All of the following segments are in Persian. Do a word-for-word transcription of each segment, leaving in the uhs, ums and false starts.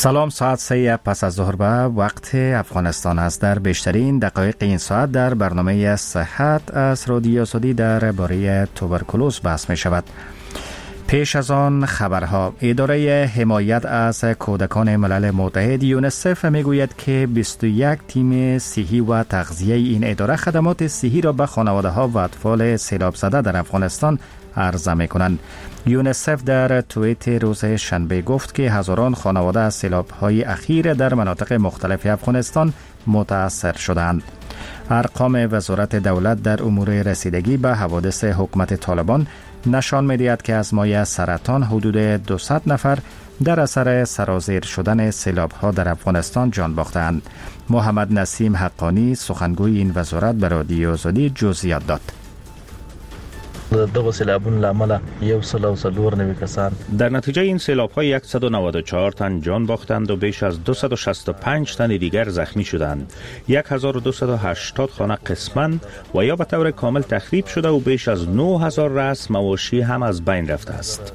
سلام، ساعت سه پس از ظهر به وقت افغانستان است. در بیشترین دقایق این ساعت در برنامه صحت از رادیو سعودی در باره توبرکولوز بحث می شود. پیش از آن خبرها. اداره حمایت از کودکان ملل متحد یونیسف می گوید که بیست و یک تیم صحی و تغذیه این اداره خدمات صحی را به خانواده ها و اطفال سیلاب زده در افغانستان عرضه می کنند. یونیسف در توییت روز شنبه گفت که هزاران خانواده از سیلاب های اخیر در مناطق مختلف افغانستان متاثر شدند. ارقام وزارت دولت در امور رسیدگی به حوادث حکومت طالبان نشان می‌دهد که از مایع سرطان حدود دویست نفر در اثر سرازیر شدن سیلاب‌ها در افغانستان جان باختند. محمد نسیم حقانی سخنگوی این وزارت به رادیو سعودی جزئیات داد. دغه سیلابونو لامل یو سل او څلور نوي کسان در نتیجه این سیلاب‌ها صد و نود و چهار تن جان باختند و بیش از دویست و شصت و پنج تن دیگر زخمی شدند. هزار و دویست و هشتاد خانه قسماً و یا به طور کامل تخریب شده و بیش از نه هزار رأس مواشی هم از بین رفته است.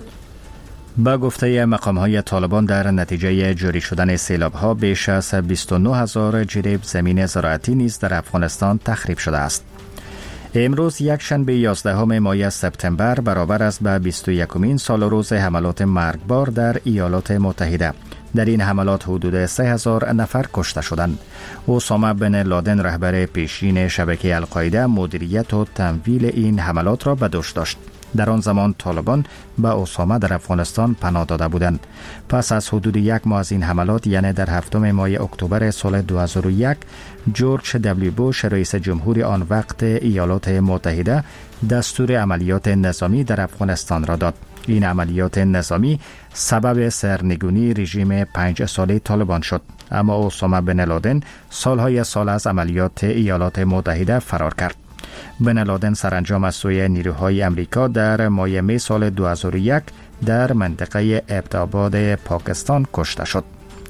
با گفته مقام‌های طالبان در نتیجه جاری شدن سیلاب‌ها بیش از بیست و نه هزار جریب زمین زراعتی نیز در افغانستان تخریب شده است. امروز یک شنبه یازدهم ماه سپتامبر برابر است به بیست و یکمین سال روز حملات مرگبار در ایالات متحده. در این حملات حدود سه هزار نفر کشته شدند. اسامه بن لادن رهبر پیشین شبکه القاعده مدیریت و تمویل این حملات را به دوش داشت. در آن زمان طالبان به اسامه در افغانستان پناه داده بودند. پس از حدود یک ماه از این حملات، یعنی در هفتم ماه اکتبر سال دو هزار و یک، جورج دبلیو بوش رئیس جمهور آن وقت ایالات متحده دستور عملیات نظامی در افغانستان را داد. این عملیات نظامی سبب سرنگونی رژیم پنج ساله طالبان شد، اما اسامه بن لادن سالهای سال از عملیات ایالات متحده فرار کرد. بن لادن سرانجام از سوی نیروهای امریکا در ماه می سال دو هزار و یک در منطقه ابتاباد پاکستان کشته شد.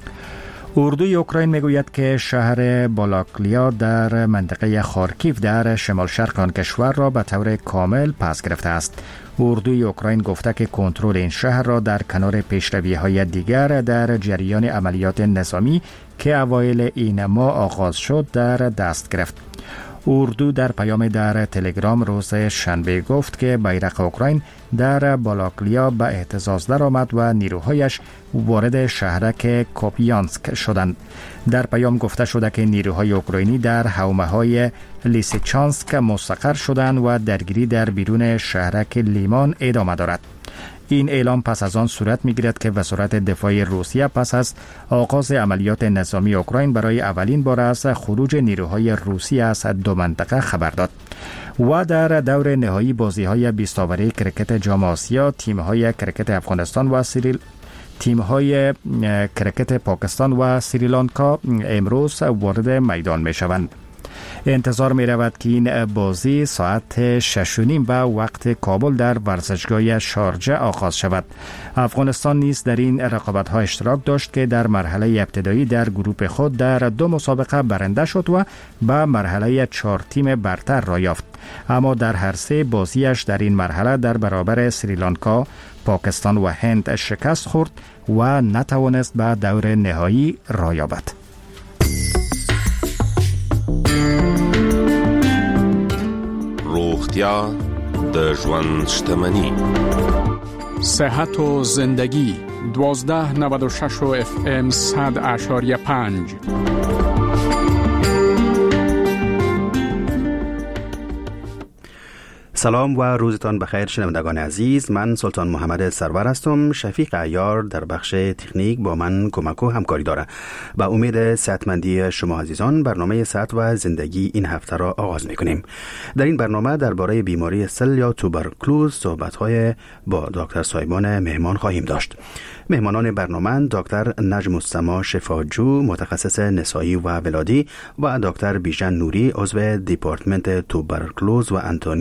اردوی اوکراین میگوید که شهر بالاکلیا در منطقه خارکیف در شمال شرق آن کشور را به طور کامل پس گرفته است. اردوی اوکراین گفته که کنترل این شهر را در کنار پیشروی‌های دیگر در جریان عملیات نظامی که اوایل این ماه آغاز شد در دست گرفت. اردو در پیام در تلگرام روز شنبه گفت که بیرق اوکراین در بالاکلیا به اهتزاز درآمد و نیروهایش وارد شهرک کوپیانسک شدند. در پیام گفته شده که نیروهای اوکراینی در حومه‌های لیسیچانسک مستقر شدند و درگیری در بیرون شهرک لیمان ادامه دارد. این اعلام پس از آن صورت می‌گیرد که وزارت دفاع روسیه پس از آغاز عملیات نظامی اوکراین برای اولین بار از خروج نیروهای روسی از دو منطقه خبر داد. و در دور نهایی بازی‌های بیست اوری کرکت جام آسیا، تیم‌های کرکت افغانستان و سریل تیم‌های کرکت پاکستان و سریلانکا امروز وارد میدان می‌شوند. انتظار می رود که این بازی ساعت شش و نیم به وقت کابل در ورزشگاه شارجه آغاز شود. افغانستان نیز در این رقابت‌ها اشتراک داشت که در مرحله ابتدایی در گروه خود در دو مسابقه برنده شد و به مرحله چهار تیم برتر را یافت. اما در هر سه بازیش در این مرحله در برابر سریلانکا، پاکستان و هند شکست خورد و نتوانست به دور نهایی را یابد. روغتیا د ژوند شتمني. صحت و زندگی دوازده نود و شش و اف ام صد اشاریه پنج. سلام و روزتان بخیر شنوندگان عزیز. من سلطان محمد سرور هستم. شفیق عیار در بخش تکنیک با من کمک و همکاری داره. با امید صحتمندی شما عزیزان برنامه صحت و زندگی این هفته را آغاز میکنیم. در این برنامه درباره بیماری سل یا توبرکلوز صحبت‌های با دکتر سایمان مهمان خواهیم داشت. مهمانان برنامه دکتر نجم السما شفاجو متخصص نسایی و ولادی و دکتر بیژن نوری عضو دیپارتمنت توبرکلوز و انتونی پوهنتون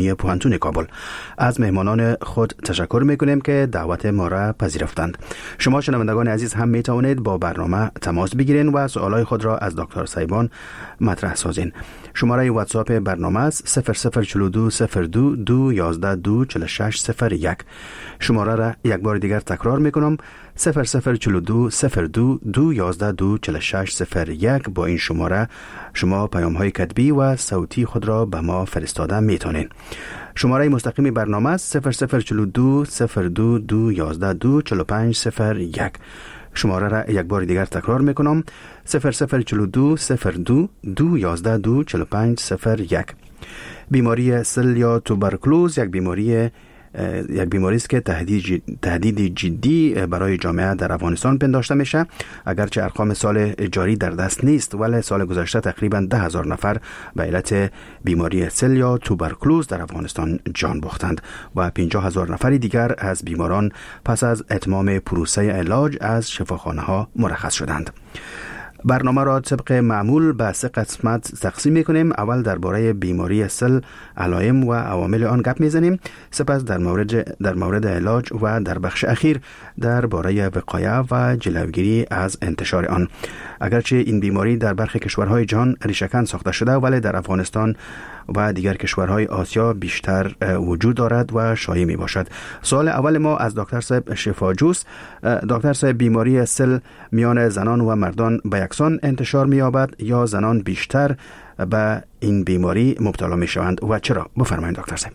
تلویزیون کابل. از مهمانان خود تشکر میکنیم که دعوت ما را پذیرفتند. شما شنوندگان عزیز هم می توانید با برنامه تماس بگیرین و سوالای خود را از دکتر سایبان مطرح سازین. شماره واتساپ برنامه است صفر صفر چهل و دو صفر دو دو یازده دو چهل و شش صفر یک. شماره را یک بار دیگر تکرار میکنم صفر صفر چهل و دو صفر دو دو یازده دو چهل و شش صفر یک. با این شماره شما پیام های کتبی و صوتی خود را به ما فرستاده میتونین. شماره مستقیم برنامه است صفر صفر چهل و دو صفر دو دو یازده دو چهل و پنج صفر یک. شماره را یک بار دیگر تکرار میکنم صفر صفر چهل و دو صفر دو دو یازده دو چهل و پنج صفر یک. بیماری سل یا توبرکلوز یک بیماری یک بیماری است که تهدید تهدید جدی برای جامعه در افغانستان پنداشته میشه. اگرچه ارقام سال جاری در دست نیست، ولی سال گذشته تقریبا ده هزار نفر به علت بیماری سل یا توبرکلوز در افغانستان جان باختند و پنجاه هزار نفر دیگر از بیماران پس از اتمام پروسه علاج از شفاخانه ها مرخص شدند. برنامه را طبق معمول به سه قسمت تقسیم میکنیم. اول درباره بیماری سل، علائم و عوامل آن گپ میزنیم. سپس در مورد در مورد علاج و در بخش اخیر درباره وقایه و جلوگیری از انتشار آن. اگرچه این بیماری در برخی کشورهای جهان ریشه‌کن ساخته شده، ولی در افغانستان و دیگر کشورهای آسیا بیشتر وجود دارد و شایع می باشد. سوال اول ما از دکتر صاحب شفاجوست. دکتر صاحب، بیماری سل میان زنان و مردان به یکسان انتشار می یابد یا زنان بیشتر به این بیماری مبتلا می شوند و چرا؟ بفرمایید دکتر صاحب.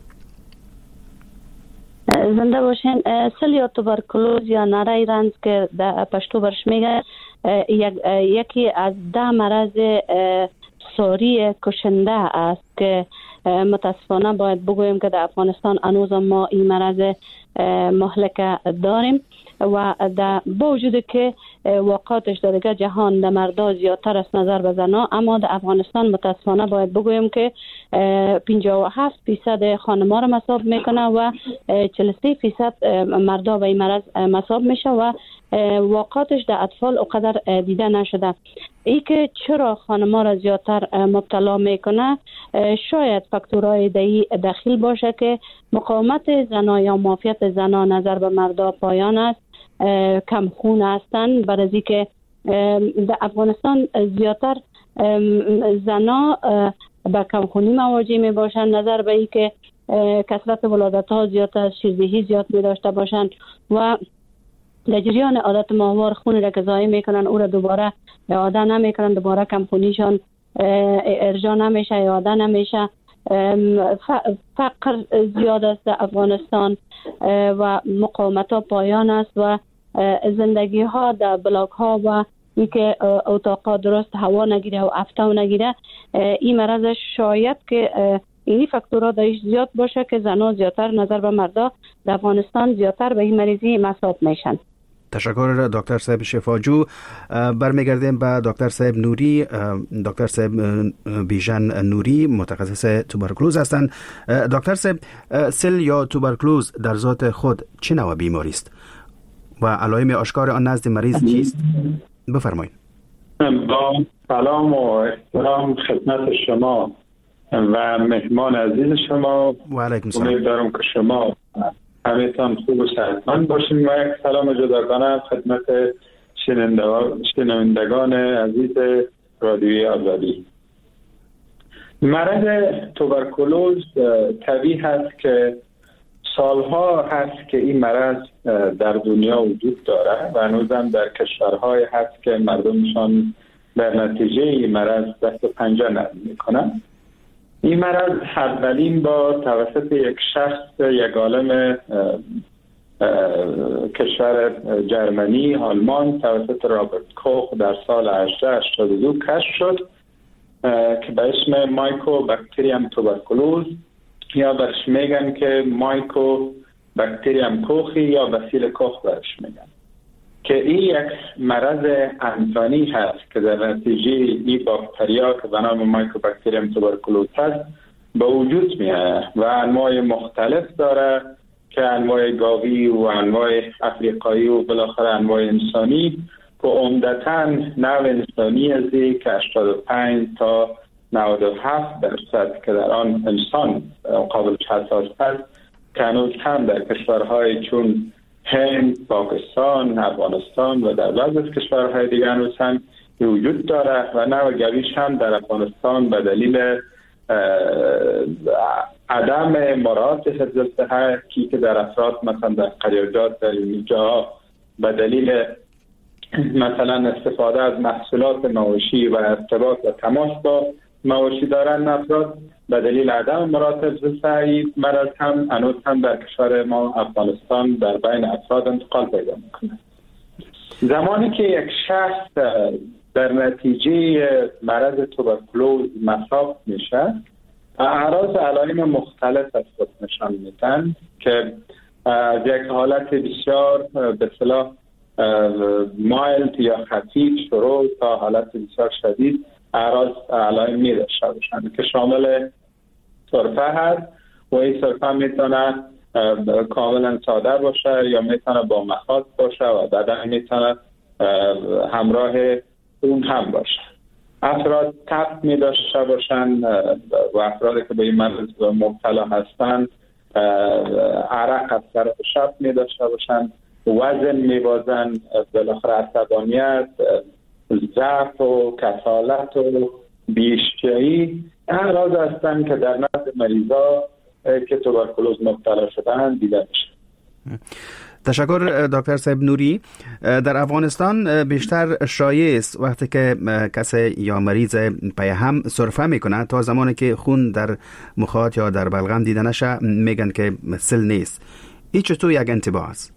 زنده باشین. سل یا توبرکلوز یا نره رنج که در پشتو برش میگه یک یکی از ده مرض ساری کشنده است که متاسفانه باید بگویم که در افغانستان هنوز ما این مرض مهلک داریم و در با وجود که واقعاتش در دیگر جهان در مردا زیادتر از نظر به زنا، اما در افغانستان متاسفانه باید بگویم که پنجاه و هفت فیصد خانم‌ها را مصاب میکنه و چهل و سه فیصد مردا به این مرض مصاب میشه و واقعاتش در اطفال اونقدر دیده نشده. ای که چرا خانم‌ها را زیادتر مبتلا میکنه، شاید فاکتورهای دهی داخل باشه که مقاومت زنا یا معافیت زنا نظر به مردا پایان است، کم خون هستند. برای که در افغانستان زیادتر زنا به کم خونی مواجه می باشند، نظر به ای که کثرت ولادت ها زیادتر، شیردهی زیاد می داشته باشند و در جریان عادت ماهوار خون را که ضایع میکنن او را دوباره اعاده نمیکنن، دوباره کم خونیشان ارجاع نمیشه، اعاده نمیشه. فقر زیاد است در افغانستان و مقاومت ها پایان است و زندگی ها در بلاک ها و اینکه اتاق درست هوا نگیره و افتاو نگیره، این مرض شاید که اینی فاکتورها دایش زیاد باشه که زنها زیادتر نظر به مردا در افغانستان زیادتر به این مریضی مصاب میشن. تشکر دکتر صاحب شفاجو. برمیگردیم به دکتر صاحب نوری. دکتر صاحب بیژن نوری متخصص توبرکلوز هستند. دکتر صاحب، سل یا توبرکلوز در ذات خود چه نوع بیماری است و علائم آشکار آن نزد مریض چیست؟ بفرمایید. با سلام و احترام خدمت شما و مهمان عزیز شما، و علیکم السلام. امیدوارم که شما همیتان خوب و صحتمند باشین و یک سلام جداگانه خدمت شنوندگان عزیز رادیوی آزادی. مرض توبرکلوز طبیعی هست که سالها هست که این مرض در دنیا وجود داره و هنوزم در کشورهای هست که مردمشان در نتیجه این مرض دست و پنجه نرم میکنن. این مرض اولین با توسط یک شخص، یک عالم کشور جرمنی آلمان توسط رابرت کوخ در سال هزار و هشتصد و هشتاد و دو کشف شد که به اسم مایکوباکتریوم توبرکلوز یا برش میگن که مایکوباکتریوم کوخی یا بسیل کوخ برش میگن، که این یک مرض انسانی هست که در نتیجه این باکتریا که به نام مایکوباکتریوم توبرکلوز هست به وجود میاد و انواع مختلف داره که انواع گاوی و انواع افریقایی و بالاخره انواع انسانی که عمدتاً نوع انسانی ازی که هشتاد و پنج تا نود و هفت درصد که در آن انسان قابل حساس است که هنوز هم در کشورهای چون هند، پاکستان، افغانستان و در بعضی از کشورهای دیگر هنوز هم وجود داره و نوگریش هم در افغانستان به دلیل عدم مراعات حفظ الصحه که در افراد مثلا در قریاجات در اینجا به دلیل مثلا استفاده از محصولات مواشی و ارتباط و تماس با مواشی دارن افراد به دلیل عدم مراعات حفظ الصحه مرض هم هنوز هم در کشور ما افغانستان در بین افراد انتقال پیدا میکنه. زمانی که یک شخص در نتیجه مرض توبرکولوز مصاب میشه اعراض علائم مختلف از خود نشان میدن که از یک حالت بسیار به اصطلاح مایلد یا خفیف شروع تا حالت بسیار شدید اعراض علائم می داشته باشند که شامل سرفه هست و این سرفه میتونه کاملا ساده باشه یا میتونه با مخاط باشه و بعدا میتونه همراه اون هم باشه. افراد تب می داشته باشند و افرادی که به این مرض مبتلا هستند عرق از طرف شب می داشته باشند، وزن می بازند، بالاخره عصبانیت، ضعف و کسالت و بی‌اشتهایی اعراض هستند که در نزد مریضا که توبرکولوز مبتلا شدن دیده میشه. تشکر دکتر صاحب نوری. در افغانستان بیشتر شایع است وقتی که کسی یا مریض پی هم سرفه میکنه تا زمانی که خون در مخاط یا در بلغم دیده نشه میگن که سل نیست. این چطور یک انتباه است؟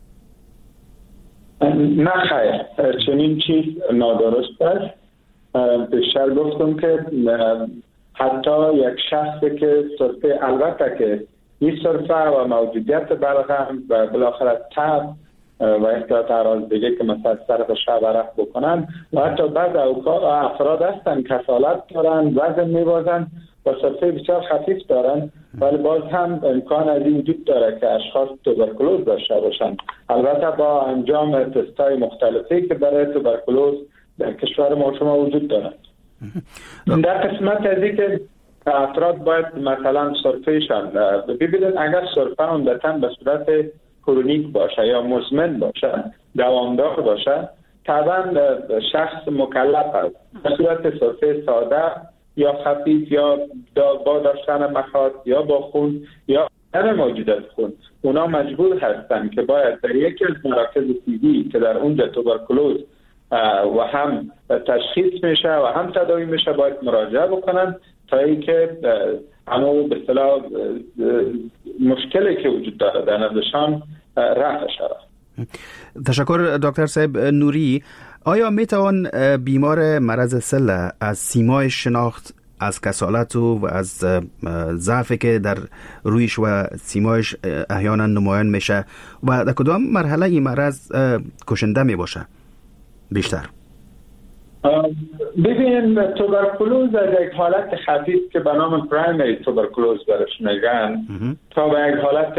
نه خیر، چنین چیز نادرست است. بیشتر گفتم که حتی یک شخصی که سرفه، البته که این سرفه و موجودیت بلغم و بالاخره تب و احتیاط اعراض دیگه که مثلا طرف شب عرق بکنن و حتی بعض افراد هستن کسالت دارن، وزن میبازن و سرفه بسیار خفیف دارن، ولی باز هم امکان از این وجود داره که اشخاص توبرکولوز داشته باشن. البته با انجام تستای مختلفی که برای توبرکولوز در کشور ما شما وجود دارن. در قسمت از این که افراد باید مثلا سرفهشان ببینید، اگر سرفه عمدتاً به صورت کرونیک باشه یا مزمن باشه، دوامدار باشه، طبعا شخص مکلف است به صورت سرفه ساده یا خفیف یا با داشتن مخاط یا با خون یا در موجودیت خون، اونا مجبور هستند که باید در یکی از مراکز طبی که در اونجا توبرکولوز و هم تشخیص میشه و هم تداوی میشه باید مراجعه بکنن تا اینکه همون به اصطلاح مشکلی که وجود داره در نزدشان رفع شود. تشکر دکتر صاحب نوری. آیا میتوان بیمار مرض سل از سیمای شناخت از کسالت و از ضعفی که در رویش و سیمایش احیانا نمایان میشه و در کدام مرحله این مرض کشنده می باشه بیشتر؟ ببینید، توبرکولوز از یک حالت خفیف که به نام پرایمری توبرکولوز برش میگن تا به یک حالت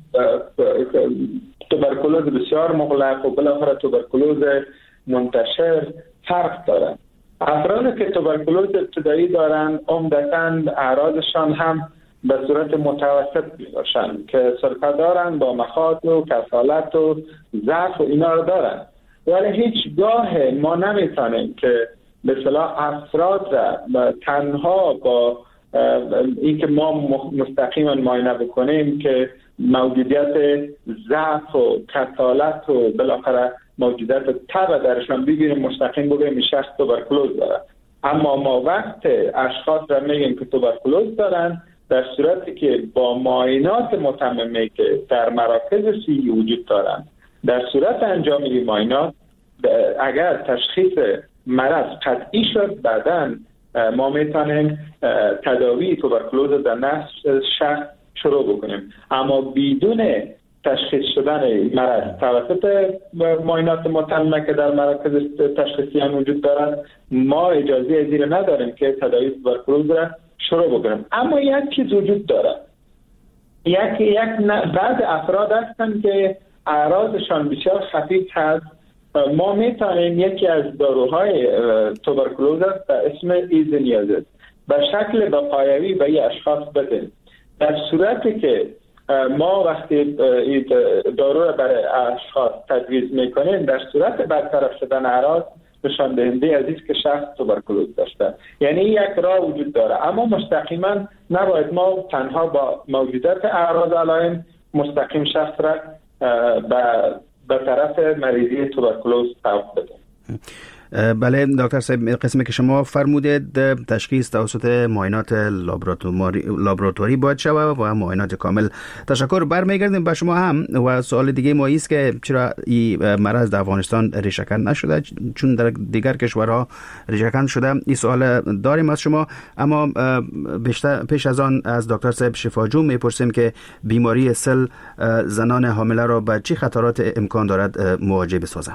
توبرکولوز بسیار مغلق و بالاخره توبرکولوز منتشر فرق دارن. افرادی که توبرکولوز ابتدایی دارن عمدتاً اعراضشان هم به صورت متوسط میباشن که سرفه دارن با مخاط و کسالت و ضعف و اینا رو دارن، ولی هیچ گاه ما نمیتونیم که به اصطلاح افراد را تنها با این که ما مستقیما معاینه بکنیم که موجودیت ضعف و کسالت و بالاخره موجودیت تب درشان بگیریم مستقیم بگیم این شخص توبرکولوز داره. اما ما وقت اشخاص را میگیم که توبرکولوز دارن در صورتی که با معاینات متممی که در مراکز صحی وجود دارن، در صورت انجام این معاینات اگر تشخیص مرض قطعی شد، بعداً ما میتونیم تداوی توبرکولوز در نفس شخص شروع بکنیم. اما بدون تشخیص شدن مرض توسط معاینات متمم که در مراکز تشخیصی هم وجود دارد، ما اجازه از این نداریم که تداوی توبرکولوز را شروع بکنیم. اما یک چیز وجود داره، یک یک بعض افراد هستند که اعراضشان بسیار خفیف هست. ما میتونیم یکی از داروهای توبرکولوز است به اسم ایزونیازید به شکل بقایوی به این اشخاص بدیم. در صورتی که ما وقتی دارو را برای اشخاص تجویز میکنیم، در صورت برطرف شدن اعراض نشان دهنده از است که شخص توبرکلوز داشته، یعنی یک راه وجود داره. اما مستقیما نباید ما تنها با موجودیت اعراض علائم مستقیم شخص را به طرف مریضی توبرکلوز سوق بدیم. بله دکتر صاحب، قسمی که شما فرمودید تشخیص توسط معاینات لابراتواری باید شود و معاینات کامل. تشکر. برمیگردیم به شما هم و سوال دیگه ما است که چرا این مرض در افغانستان ریشه‌کن نشده چون در دیگر کشورها ریشه‌کن شده؟ این سوال داریم از شما. اما بیشتر پیش از آن از دکتر صاحب شفاجو میپرسیم که بیماری سل زنان حامله را به چه خطرات امکان دارد مواجه بسازد؟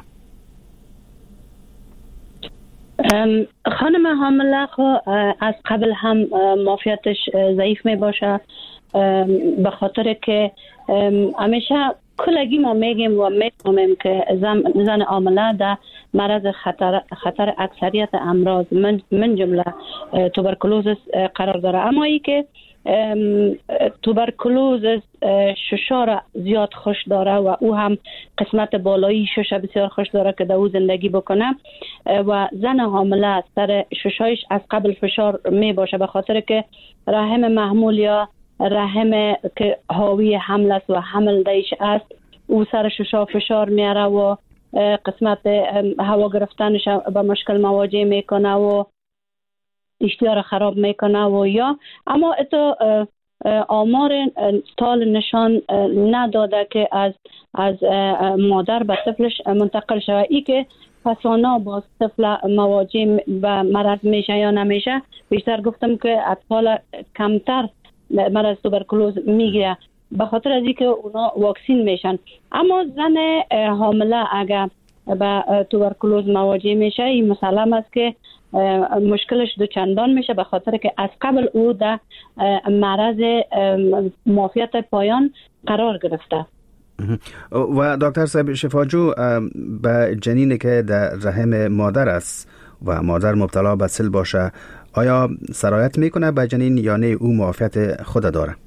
خانم حامله از قبل هم معافیتش ضعیف می باشه، به خاطر که همیشه کلگی ما میگیم و میفهمیم که زن حامله در مرض خطر خطر اکثریت امراض من, من جمله توبرکلوز قرار داره. اما ای که توبرکلوز ششا را زیاد خوش داره و او هم قسمت بالایی شش بسیار خوش داره که در او زندگی بکنه و زن حامله سر ششایش از قبل فشار می باشه، به خاطر که رحم محمول یا رحم که حاوی حمل است و حمل دیش است او سر ششا فشار میاره و قسمت هوا گرفتنش با مشکل مواجه میکنه و اشتها خراب میکنه و یا اما اتو آمار سال نشان نداده که از از مادر به طفلش منتقل شود. ای که پسانا با طفل مواجه به مرض میشه یا نمیشه، بیشتر گفتم که اطفال کمتر مرض توبرکلوز میگیره به خاطر از اینکه اونا واکسین میشن. اما زن حامله اگر به توبرکلوز مواجه میشه این مسلم است که مشکلش دو چندان میشه، به خاطر که از قبل او در معرض معافیت پایان قرار گرفته. و دکتر صاحب شفاجو، به جنینی که در رحم مادر است و مادر مبتلا به سل باشه آیا سرایت میکنه به جنین یا نه او معافیت خود داره؟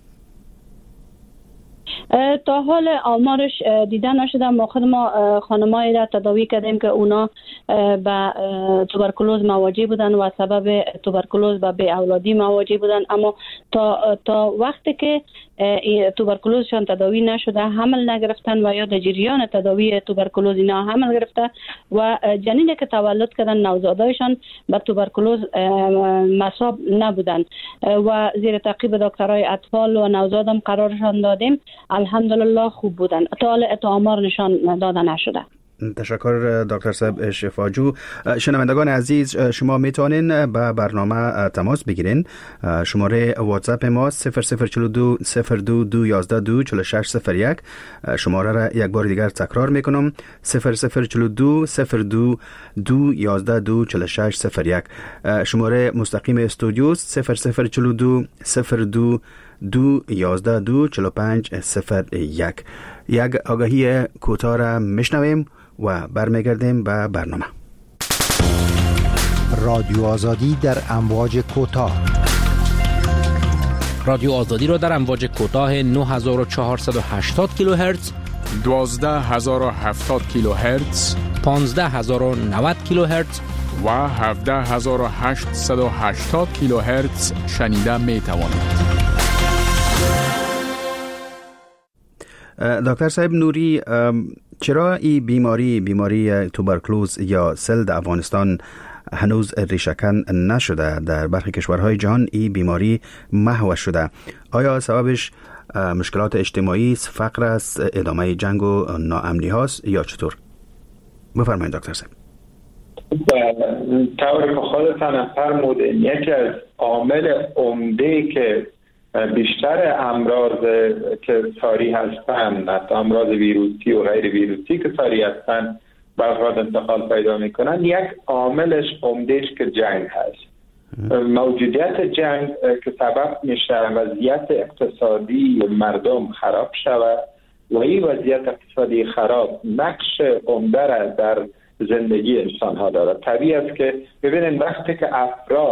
تا حال آمارش دیده نشده. ما خود ما خانمایی را تداوی کردیم که اونا به توبرکلوز مواجه بودن و سبب توبرکلوز به بی اولادی مواجه بودن، اما تا تا وقتی که توبرکلوزشان تداوی نشده حمل نگرفتن و یا در جریان تداوی توبرکلوز اینا حمل گرفته و جنینی که تولد کردن نوزادایشان به توبرکلوز مصاب نبودن و زیر تعقیب دکترای اطفال و نوزادم قرارشان دادیم، الحمدلله خوب بودن. تا حال آمار نشان داده نشده. تشکر دکتر صاحب شفاجو. شنوندگان عزیز، شما میتونین با برنامه تماس بگیرین. شماره واتساپ ما صفر صفر چهل و دو صفر دو دو یازده دو چهل و شش صفر یک. شماره را یک بار دیگر تکرار میکنم صفر صفر چهل و دو صفر دو دو یازده دو چهل و شش صفر یک. شماره مستقیم استودیو صفر صفر چهل و دو صفر دو دو یازده دو چهل و پنج صفر یک. یک آگاهی کوتاه را میشنویم و برمیگردیم به برنامه. رادیو آزادی در امواج کوتاه. رادیو آزادی را در امواج کوتاه نه هزار و چهارصد و هشتاد کیلوهرتز، دوازده هزار و هفتاد کیلوهرتز، پانزده هزار و نود کیلوهرتز و هفده هزار و هشتصد و هشتاد کیلوهرتز شنیده می توانید. دکتر صاحب نوری، چرا این بیماری بیماری توبرکلوز یا سل در افغانستان هنوز ریشه‌کن نشده؟ در برخی کشورهای جهان این بیماری محو شده. آیا سببش مشکلات اجتماعی است، فقر است، ادامه جنگ و ناامنی هاست یا چطور؟ بفرمایید دکتر صاحب. طوری که خودتان فرمودین، یکی از عامل عمده که بیشتر امراض که ساری هستند، حتی امراض ویروسی و غیر ویروسی که ساری هستند به افراد انتقال پیدا میکنند، یک عاملش عمدهش که جنگ هست. موجودیت جنگ که سبب میشه وضعیت اقتصادی مردم خراب شود و این وضعیت اقتصادی خراب نقش عمده را در زندگی انسان ها دارد. طبیعی است که ببینید وقتی که افراد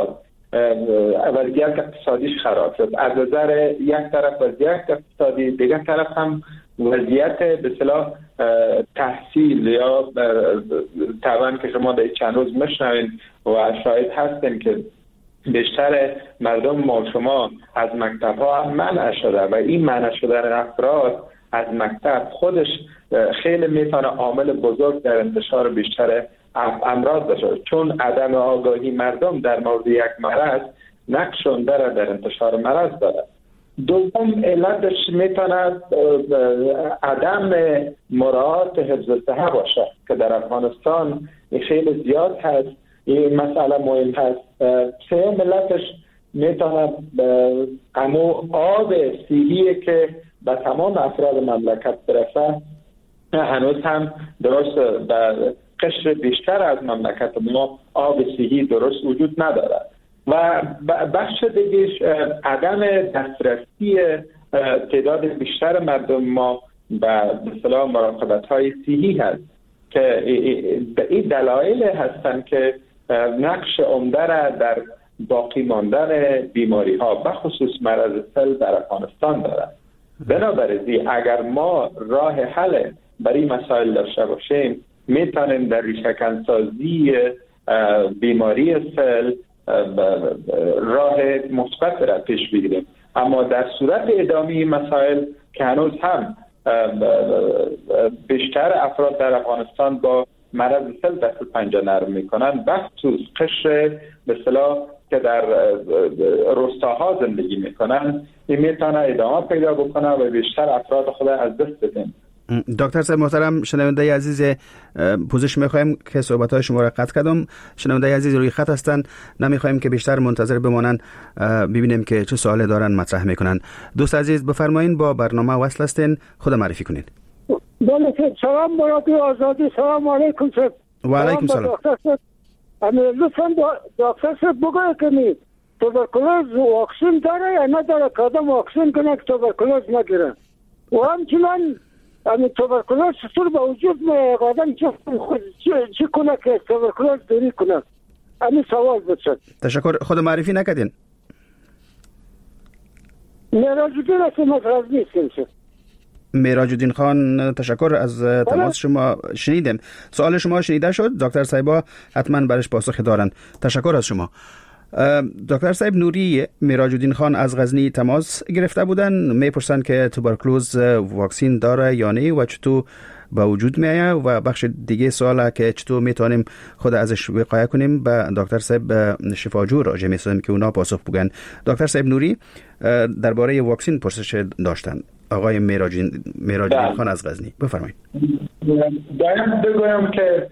وضعیت اقتصادیش خراب شد. از نظر یک طرف وضعیت اقتصادی، دیگر طرف هم وضعیت به اصطلاح تحصیل یا طبعا که شما در چند روز میشنوین و شاهد هستین که بیشتر مردم ما شما از مکتب ها منع شده و این منع شدن افراد از مکتب خودش خیلی میتونه عامل بزرگ در انتشار بیشتر امراض باشه، چون عدم آگاهی مردم در مورد یک مرض نقش داره در انتشار مرض داره. دوم علتش میتونه عدم مراعات حفظ صحه باشه که در افغانستان خیلی زیاد هست، این مسئله مهم هست. سوم علتش میتونه امو آب صحیحی که به تمام افراد مملکت برسه هنوز هم درست به قشر بیشتر از مملکت ما آب صحیحی درست وجود نداره و بخش دیگهش عدم دسترسی تعداد بیشتر مردم ما به اصطلاح مراقبت های صحی هست که این دلایل هستند که نقش عمده را در باقی ماندن بیماری ها بخصوص مرض سل در افغانستان دارد. بنابراین اگر ما راه حل برای مسائل داشته باشیم میتونیم در ریشه‌کنسازی بیماری سل راه مثبت را پیش بگیریم، اما در صورت ادامه مسائل که هنوز هم بیشتر افراد در افغانستان با مرض سل دست پنجه نرم میکنن، بخصوص قشر به اصطلاح که در روستاها زندگی میکنن، این میتونه ادامه پیدا بکنه و بیشتر افراد خود از دست بدن. دکتر صاحب محترم، شنونده عزیز پوزش میخوایم که صحبت‌های شما را قطع کردم. شنونده عزیز روی خط هستند، نمیخوایم که بیشتر منتظر بمانند، ببینیم که چه سوالی دارن مطرح میکنن. دوست عزیز بفرمایید، با برنامه وصل هستین، خود معرفی کنید. بله، سلام برادر آزادی. سلام علیکم صاحب. و علیکم سلام. لطفاً دکتر صاحب بگوید که می توبرکلوز واکسن داره یا نداره که آدم واکسن کنه که توبرکلوز نگیره، و همچنان امی توبرکلوز چطور به وجود میاد، آدم چی کنه که توبرکلوز دوری کنه؟ امی سوال بچد. تشکر. خود معرفی نکردین؟ میراج الدین هستم از غزنی. میراج الدین خان، تشکر از تماس شما. شنیدیم سوال شما، شنیده شد. دکتر صاحبا حتما برش پاسخ دارن. تشکر از شما. دکتر صاحب نوری میراج الدین خان از غزنی تماس گرفته بودن، میپرسن که توبرکلوز واکسین داره یا نه و چطور به وجود میایه، و بخش دیگه سواله که چطور میتونیم خود ازش وقایه کنیم به دکتر صاحب شفاجو راجع میسازیم که اونا پاسخ بگن. دکتر صاحب نوری درباره واکسین پرسش داشتن. آقای میراج الدین خان از غزنی، بفرمایید. باید بگویم که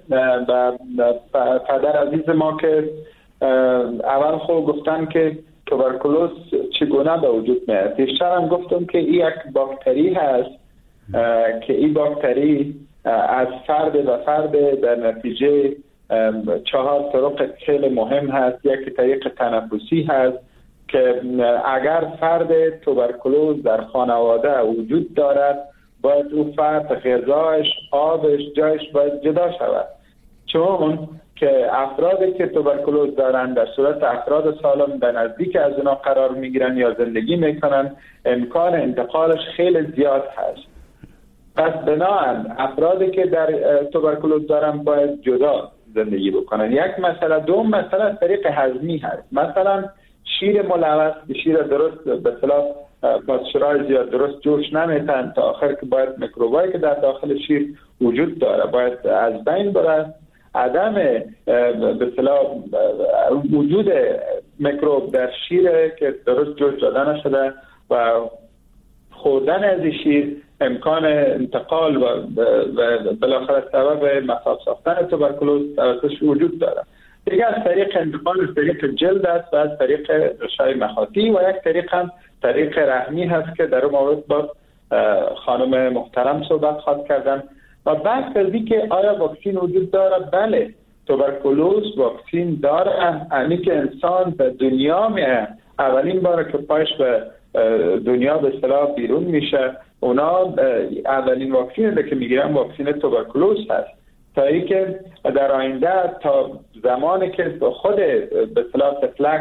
پدر عزیز ما که اول خود گفتن که توبرکلوز چگونه به وجود میاد. بیشتر هم گفتم که این یک باکتری هست که این باکتری از فرد به فرد در نتیجه چهار طرق خیلی مهم هست. یک طریق تنفسی هست که اگر فرد توبرکلوز در خانواده وجود دارد، باید او فرد غذایش، آبش، جایش باید جدا شود، چون که افرادی که توبرکلوز دارند در صورت افراد سالم در نزدیک از اونا قرار میگیرن یا زندگی میکنن، امکان انتقالش خیلی زیاد هست. پس بنابراین افرادی که در توبرکلوز دارن باید جدا زندگی بکنن. یک مسئله. دوم مسئله از طریق هضمی هست. مثلا شیر ملوث، شیر درست به اصطلاح با شرای زیاد درست جوش نمیتن تا آخر که باید میکروبایی که در داخل شیر وجود داره باید از بین بره. عدم به اصطلاح وجود میکروب در شیر که درست جوش داده نشده و خوردن از شیر امکان انتقال و بالاخره سبب مصاب ساختن توبرکلوز توسطش وجود داره. دیگه از طریق انتقال از طریق جلد است و از طریق رشای مخاطی، و یک طریق هم طریق رحمی هست که در اون مورد با خانم محترم صحبت خواهد کردن. و بعد از اینکه آیا واکسین وجود داره؟ بله، توبرکلوز واکسین داره. یعنی که انسان به دنیا میه، اولین باره که پایش به دنیا به اصطلاح بیرون میشه، اونا اولین واکسینی که میگیرن واکسین توبرکلوز هست، تا اینکه در آینده تا زمانی که خود به اصطلاح طفلک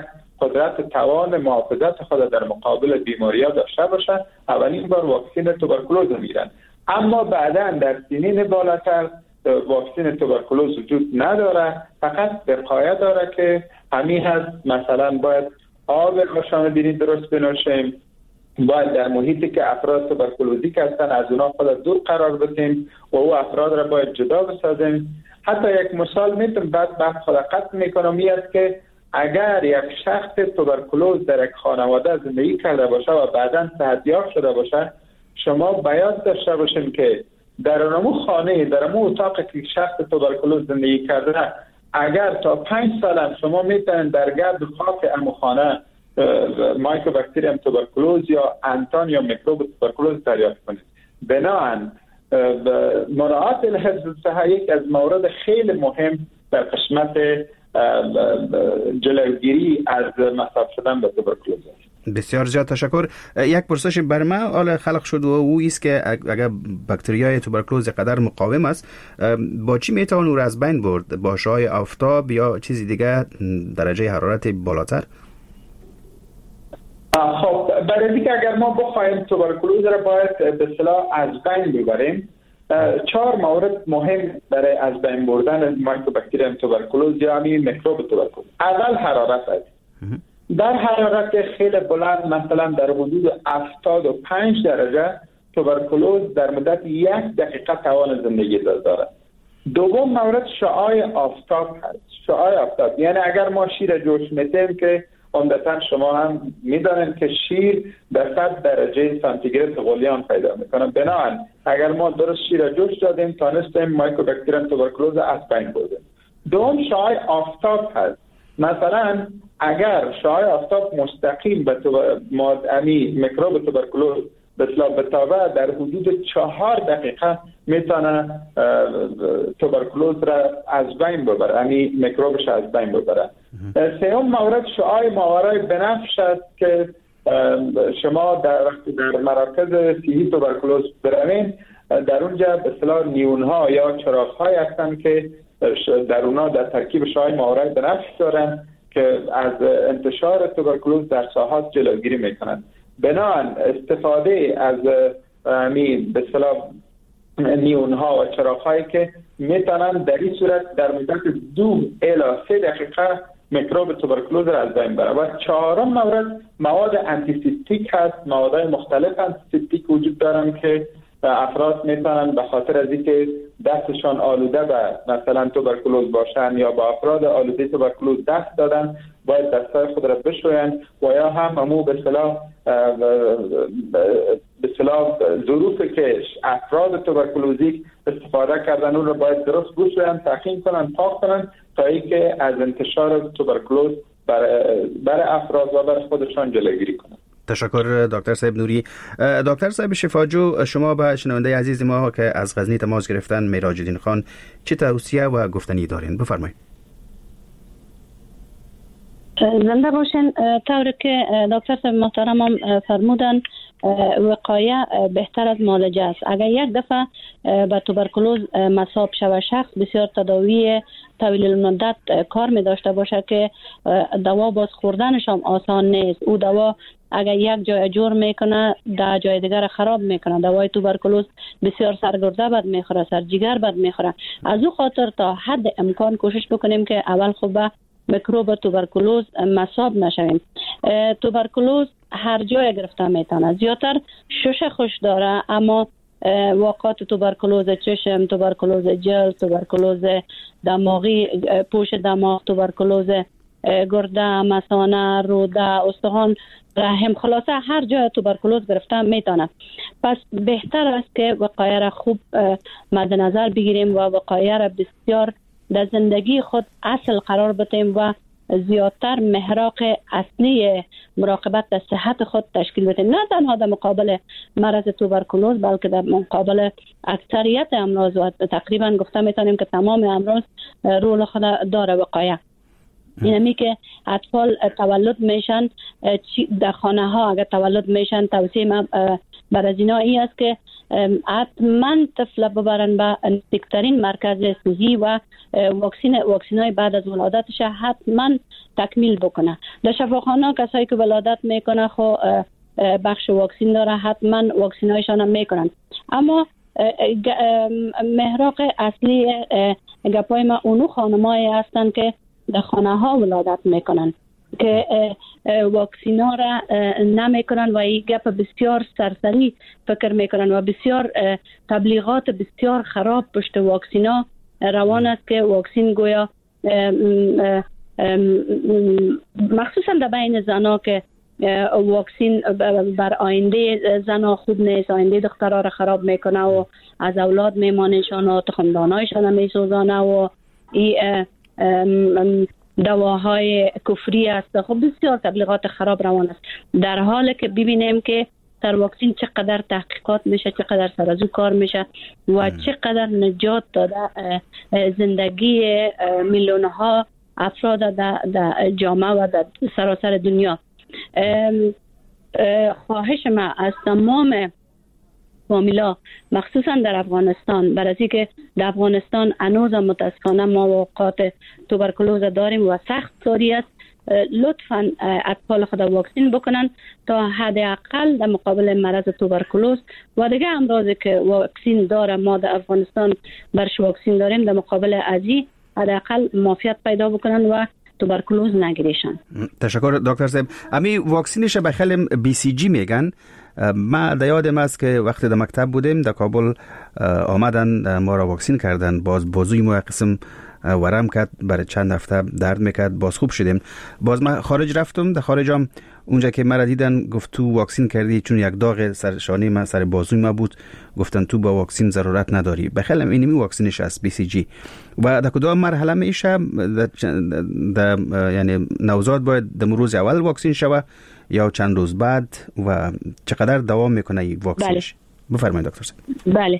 قدرت توان محافظت خود در مقابل بیماری‌ها داشته باشند، اولین بار واکسن توبرکولوز میگیرند. اما بعدا در سنین بالاتر واکسن توبرکولوز وجود نداره، فقط وقایه داره که همین هست. مثلا باید آب روشنبینی درست بنوشیم، باید در محیطی که افراد توبرکولوزیک هستن از اونا خود دور قرار بدیم و او افراد را باید جدا بسازیم. حتی یک مثال میتونم بعد بعد خود قطع میکنم، این است که اگر یک شخص توبرکولوز در یک خانواده زندگی کرده باشه و بعدا صحتیاب شده باشه، شما باید داشته باشین که در اون خانه، در اون اتاقی که شخص توبرکولوز زندگی کرده، اگر تا پنج سال شما میتونید در گرد خاک امو خانه مایکوباکتریوم توبرکولوز یا انتان یا میکروب توبرکولوز دریافت کنید. بنابراین مراعات الحفظ الصحه یک از موارد خیلی مهم در قسمت جلوگیری از مصاب شدن به توبرکولوز است. بسیار زیاد تشکر. یک پرسش بر من حالا خلق شد و او است که اگر باکتریای توبرکولوز قدر مقاوم است، با چی میتوان او را از بین برد؟ با شعاع آفتاب یا چیزی دیگه، درجه حرارت بالاتر؟ خب برای اینکه اگر ما بخوایم توبرکولوز را باید به اصطلاح از بین ببریم، چهار مورد مهم برای از بین بردن مایکوباکتریوم توبرکولوز یا همین میکروب توبرکولوز. اول حرارت است. در حرارت خیلی بلند، مثلا در حدود هفتاد و پنج درجه، توبرکولوز در مدت یک دقیقه توان زندگی دارد. دوم مورد شعاع آفتاب هست. شعاع آفتاب یعنی اگر ما شیر جوش میتیم که عمدتاً شما هم میدانید که شیر در صد درجه سانتیگراد غلیان پیدا میکنه. بنابراین اگر ما درست شیر جوش دادیم تانستیم مایکوباکتریوم توبرکولوز از بین بردیم. دوم شعاع آفتاب هست. مثلا اگر شعاع آفتاب مستقیم به مادامی میکروب توبرکولوز بسیار بتابه، در حدود چهار دقیقه میتونه توبرکولوز را از بین ببره، یعنی میکروبش از بین ببره. سوم مورد شعاع ماورای بنفش است که شما در وقتی در مراکز صحی توبرکولوز بروین، در اونجا به اصطلاح نیون ها یا چراغ های هستن که در اونها در ترکیب شعاع ماورای بنفش دارن که از انتشار توبرکولوز در ساحات جلوگیری میکنند. بنابراین استفاده از همین به اصطلاح نیون ها و چراغ هایی که میتونن در این صورت در مدت دو الی سه دقیقه میکروب توبرکولوز را از بین بره. و چهارم مورد مواد آنتیسپتیک هست. مواد مختلف آنتیسپتیک وجود دارن که افراد میتونن به خاطر از اینکه دستشان آلوده به مثلا توبرکولوز باشن یا با افراد آلوده توبرکولوز دست دادن، باید دستای خود را بشوین و یا هم همو به اصطلاح به اصطلاح ظروفی که افراد توبرکولوزیک استفاده کردن اون را باید درست بشوین، تعقیم کنن، پاک کنن تا اینکه از انتشار توبرکولوز برای بر افراد و بر خودشان جلوگیری کنن. تشکر دکتر صاحب نوری. دکتر صاحب شفاجو، شما به شنونده عزیز ما که از غزنی تماس گرفتن، میراج الدین خان، چه توصیه و گفتنی دارین؟ بفرمایید. زنده باشین. طوری که دکتر صاحب محترم هم فرمودن، وقایه بهتر از معالجه است. اگر یک دفعه به توبرکولوز مصاب شود شخص، بسیار تداوی طویل المدت کار می داشته باشه که دوا باز خوردنش هم آسان نیست. او دوا اگر یک جای جور میکنه در جای دیگر خراب میکنه. دوای توبرکولوز بسیار سرگرده بد میخوره، سرجیگر بد میخوره. از او خاطر تا حد امکان کوشش بکنیم که اول خوب میکروب توبرکولوز مصاب نشویم. توبرکولوز هر جای گرفته میتونه، زیادتر شش خوش داره، اما واقعات توبرکولوز چشم، توبرکولوز جلد، توبرکولوز دماغی، پوش دماغ، توبرکولوز گرده، مثانه، روده، استخوان، رحم، خلاصه هر جای توبرکولوز گرفته میتونه. پس بهتر است که وقایه را خوب مد نظر بگیریم و وقایه را بسیار در زندگی خود اصل قرار بدیم و زیادتر محراق اصلی مراقبت در صحت خود تشکیل بدیم، نه تنها در مقابل مرض توبرکولوز بلکه در مقابل اکثریت امراض و تقریبا گفته میتونیم که تمام امراض رول خود داره وقایه. اینمی که اطفال تولد میشن در خانه ها، اگر تولد میشن توصیه من بر از اینا این است که حتما طفل ببرن به نزدیکترین مرکز سوزی و واکسین واکسینای بعد از ولادتش حتما تکمیل بکنه. در شفاخانه کسایی که ولادت میکنه خو بخش واکسین داره، حتما واکسینایشان میکنن. اما محراق اصلی گپای ما اونو خانمایی هستن که در خانه ها ولادت میکنن که واکسینا را نمیکنن و این گپ بسیار سرسری فکر میکنن و بسیار تبلیغات بسیار خراب پشت واکسینا روان است که واکسین گویا مخصوصا در بین زنا که واکسین بر آینده زنا خوب نیست، آینده دخترها را خراب میکنه و از اولاد میمانشان و تخمدانایشان میسوزانه و این دواهای کفری است. خب بسیار تبلیغات خراب روان است، در حالی که ببینیم که در واکسین چقدر تحقیقات میشه، چقدر سر از او کار میشه و چقدر نجات داده زندگی میلیون ها افراد در جامعه و در سراسر دنیا. خواهش ما از تمام فامیلا مخصوصا در افغانستان، برای اینکه در افغانستان هنوز متاسفانه ما واقعات توبرکلوز داریم و سخت ساری است، لطفاً اطفال خود واکسین بکنن تا حداقل در مقابل مرض توبرکلوز و دیگه امراضی که واکسین داره ما در افغانستان برش واکسین داریم، در مقابل ازی حداقل معافیت پیدا بکنن و توبرکلوز نگیریشن. تشکر دکتر صاحب. امی واکسینش به خیلی بی سی جی میگن. ما در یادم است که وقتی در مکتب بودیم در کابل آمدن ما را واکسین کردن، باز بازوی ما قسم ورم کرد، برای چند هفته درد میکرد، باز خوب شدیم. باز ما خارج رفتم، در خارج هم اونجا که مرا دیدن گفت تو واکسین کردی، چون یک داغ سر شانه من سر بازوی ما بود، گفتن تو با واکسین ضرورت نداری. بخیلی اینمی واکسینش است بی سی جی. و در کدام مرحله میشه؟ در یعنی نوزاد باید در روز اول واکسین شوه یا چند روز بعد و چقدر دوام میکنه این واکسینش؟ بله. بفرمایید دکتر صاحب. بله،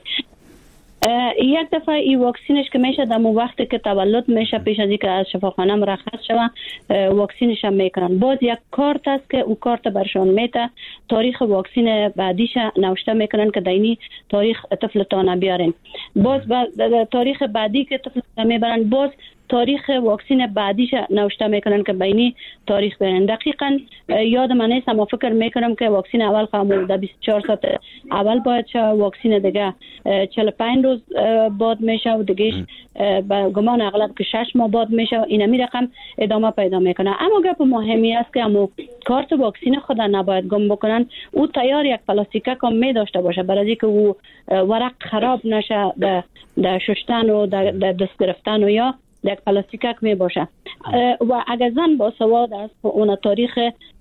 یک دفعه این واکسینش که میشه در وقتی که تولد میشه، پیش از اینکه از شفاخانه مرخص شون واکسینش هم میکنن. باز یک کارت است که او کارت برشان میته، تاریخ واکسین بعدیش نوشته میکنن که دینی تاریخ طفلتان بیارین. باز تاریخ بعدی که طفلتان میبرن، باز تاریخ واکسین بعدیش نوشته میکنن که بینی تاریخ برن. دقیقاً یاد من نیست، اما فکر میکنم که واکسین اول خامو در بیست و چهار ساعت اول باید شه، واکسین دیگه چهل و پنج روز بعد میشه و دیگهش با گمان اغلب که شش ماه بعد میشه و اینمی رقم ادامه پیدا میکنه. اما گپ مهمی است که امو کارت واکسین خود نباید گم بکنن. او تیار یک پلاستیکه کم می داشته باشه برای اینکه او ورق خراب نشه در شستن و در دست گرفتن و یا یک پلاستیکک می باشه. و اگر زن با سواد است و اون تاریخ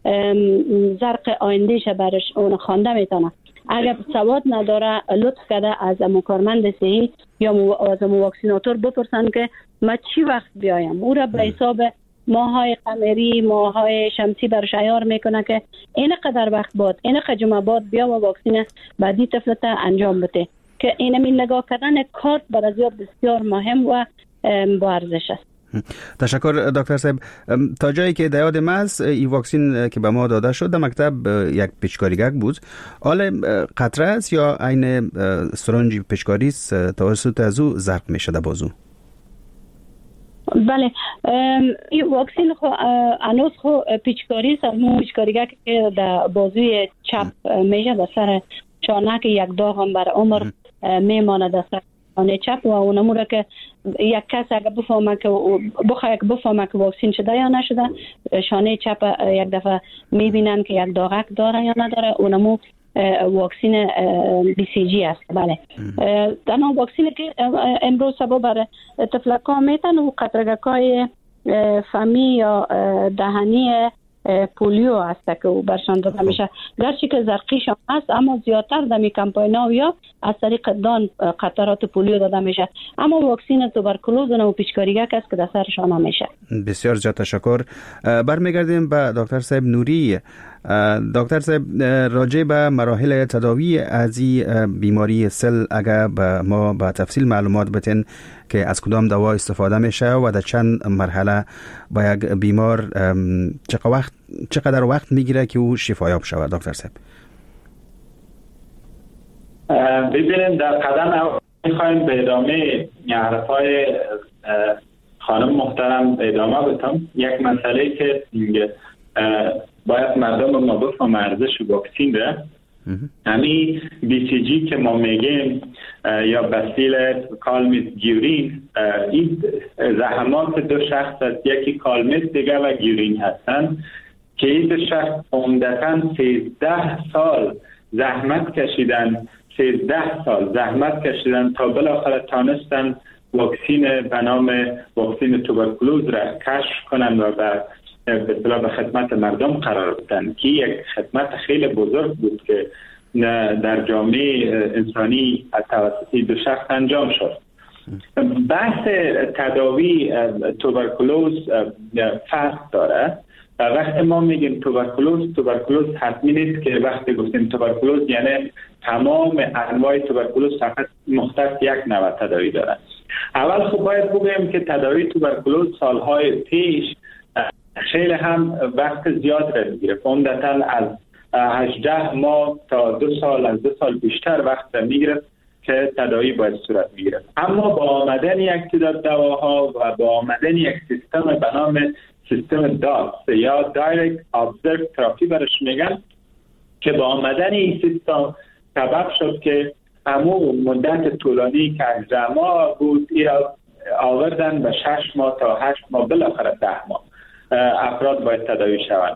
زرق آیندهش برش اون خوانده میتونه. اگر سواد نداره لطف کرده از کارمند صحی یا از واکسیناتور بپرسن که ما چی وقت بیایم. او را به حساب ماهای قمری، ماهای شمسی برش عیار میکنه که این قدر وقت بعد، این قدر جمعه بعد بیا و واکسین بعدی طفلت انجام بده. که اینمی نگاه کردن کارت برای زیاد بسیار مهم و با ارزش است. تشکر دکتر صاحب. تا جایی که در یادم است این واکسین که به ما داده شد در مکتب یک پیچکاریگک بود. حالا قطره است یا عین سرنج پیچکاری است توسط از او ضرب میشه در بازو؟ بله، این واکسین خو انوس خو پیچکاری است، اون پیچکاریگک که در بازوی چپ میشه در سر چانک، یک داغ هم بر عمر میمانه در سر شانه چپ و اونمو را که یک کس اگر بفهمه که بخواه که بفهمه که واکسین شده یا نشده، شانه چپ یک دفعه میبینن که یک داغک داره یا نداره، اونمو واکسین بی سی جی است. بله، تنها واکسینی که امروز سبب برای طفلکا میتن و قطرگکای فمی یا دهنی پولیو هست که او برشان داده میشه. گرچه که زرقیش هم هست اما زیادتر دمی کمپاینا یا از طریق دان قطرات پولیو داده میشه. اما واکسین توبرکلوز و پیچکاریگک است که در سرشان هم میشه. بسیار زیاد تشکر. برمیگردیم به دکتر صاحب نوری. دکتر صاحب، راجع به مراحل تداوی از این بیماری سل اگر به ما به تفصیل معلومات بتین که از کدام دوا استفاده میشه و در چند مرحله با یک بیمار چقدر وقت چقدر وقت میگیره که او شفایاب شود دکتر صاحب؟ ببینید در قدم اول میخوایم به ادامه حرفای خانم محترم ادامه بدم. یک مسئله که باید مردم ما بفهم ارزش واکسین را، همین بی سی جی که ما میگیم یا بسیل کالمیت گیورین، این زحمات دو شخص است، یکی کالمیت دیگه و گیورین هستند که این دو شخص عمدتاً سیزده سال زحمت کشیدن سیزده سال زحمت کشیدن تا بالاخره تانستن واکسین به نام واکسین توبرکولوز را کشف کنند و به اصطلاح به خدمت مردم قرار بدن، که یک خدمت خیلی بزرگ بود که در جامعه انسانی از توسط دو شخص انجام شد. بحث تداوی توبرکولوز فرق داره. وقتی ما میگیم توبرکولوز، توبرکولوز حتمی نیست که وقتی گفتیم توبرکولوز یعنی تمام انواع توبرکولوز فقط مختص یک نوع تداوی داره. اول خب باید بگیم که تداوی توبرکولوز سالهای پیش خیلی هم وقت زیاد را میگیره، عمدتاً از هجده ماه تا دو سال از دو سال بیشتر وقت را میگیره که تداوی باید صورت میگیره. اما با آمدن یک تعداد دواها و با آمدن یک سیستم به نام سیستم داس یا دایرکت ابزرو تراپی برش میگن، که با آمدن این سیستم سبب شد که همو مدت طولانی که هجده ماه بود ای را آوردن به شش ماه تا هشت ماه، بالاخره ده ماه افراد باید تداوی شوند.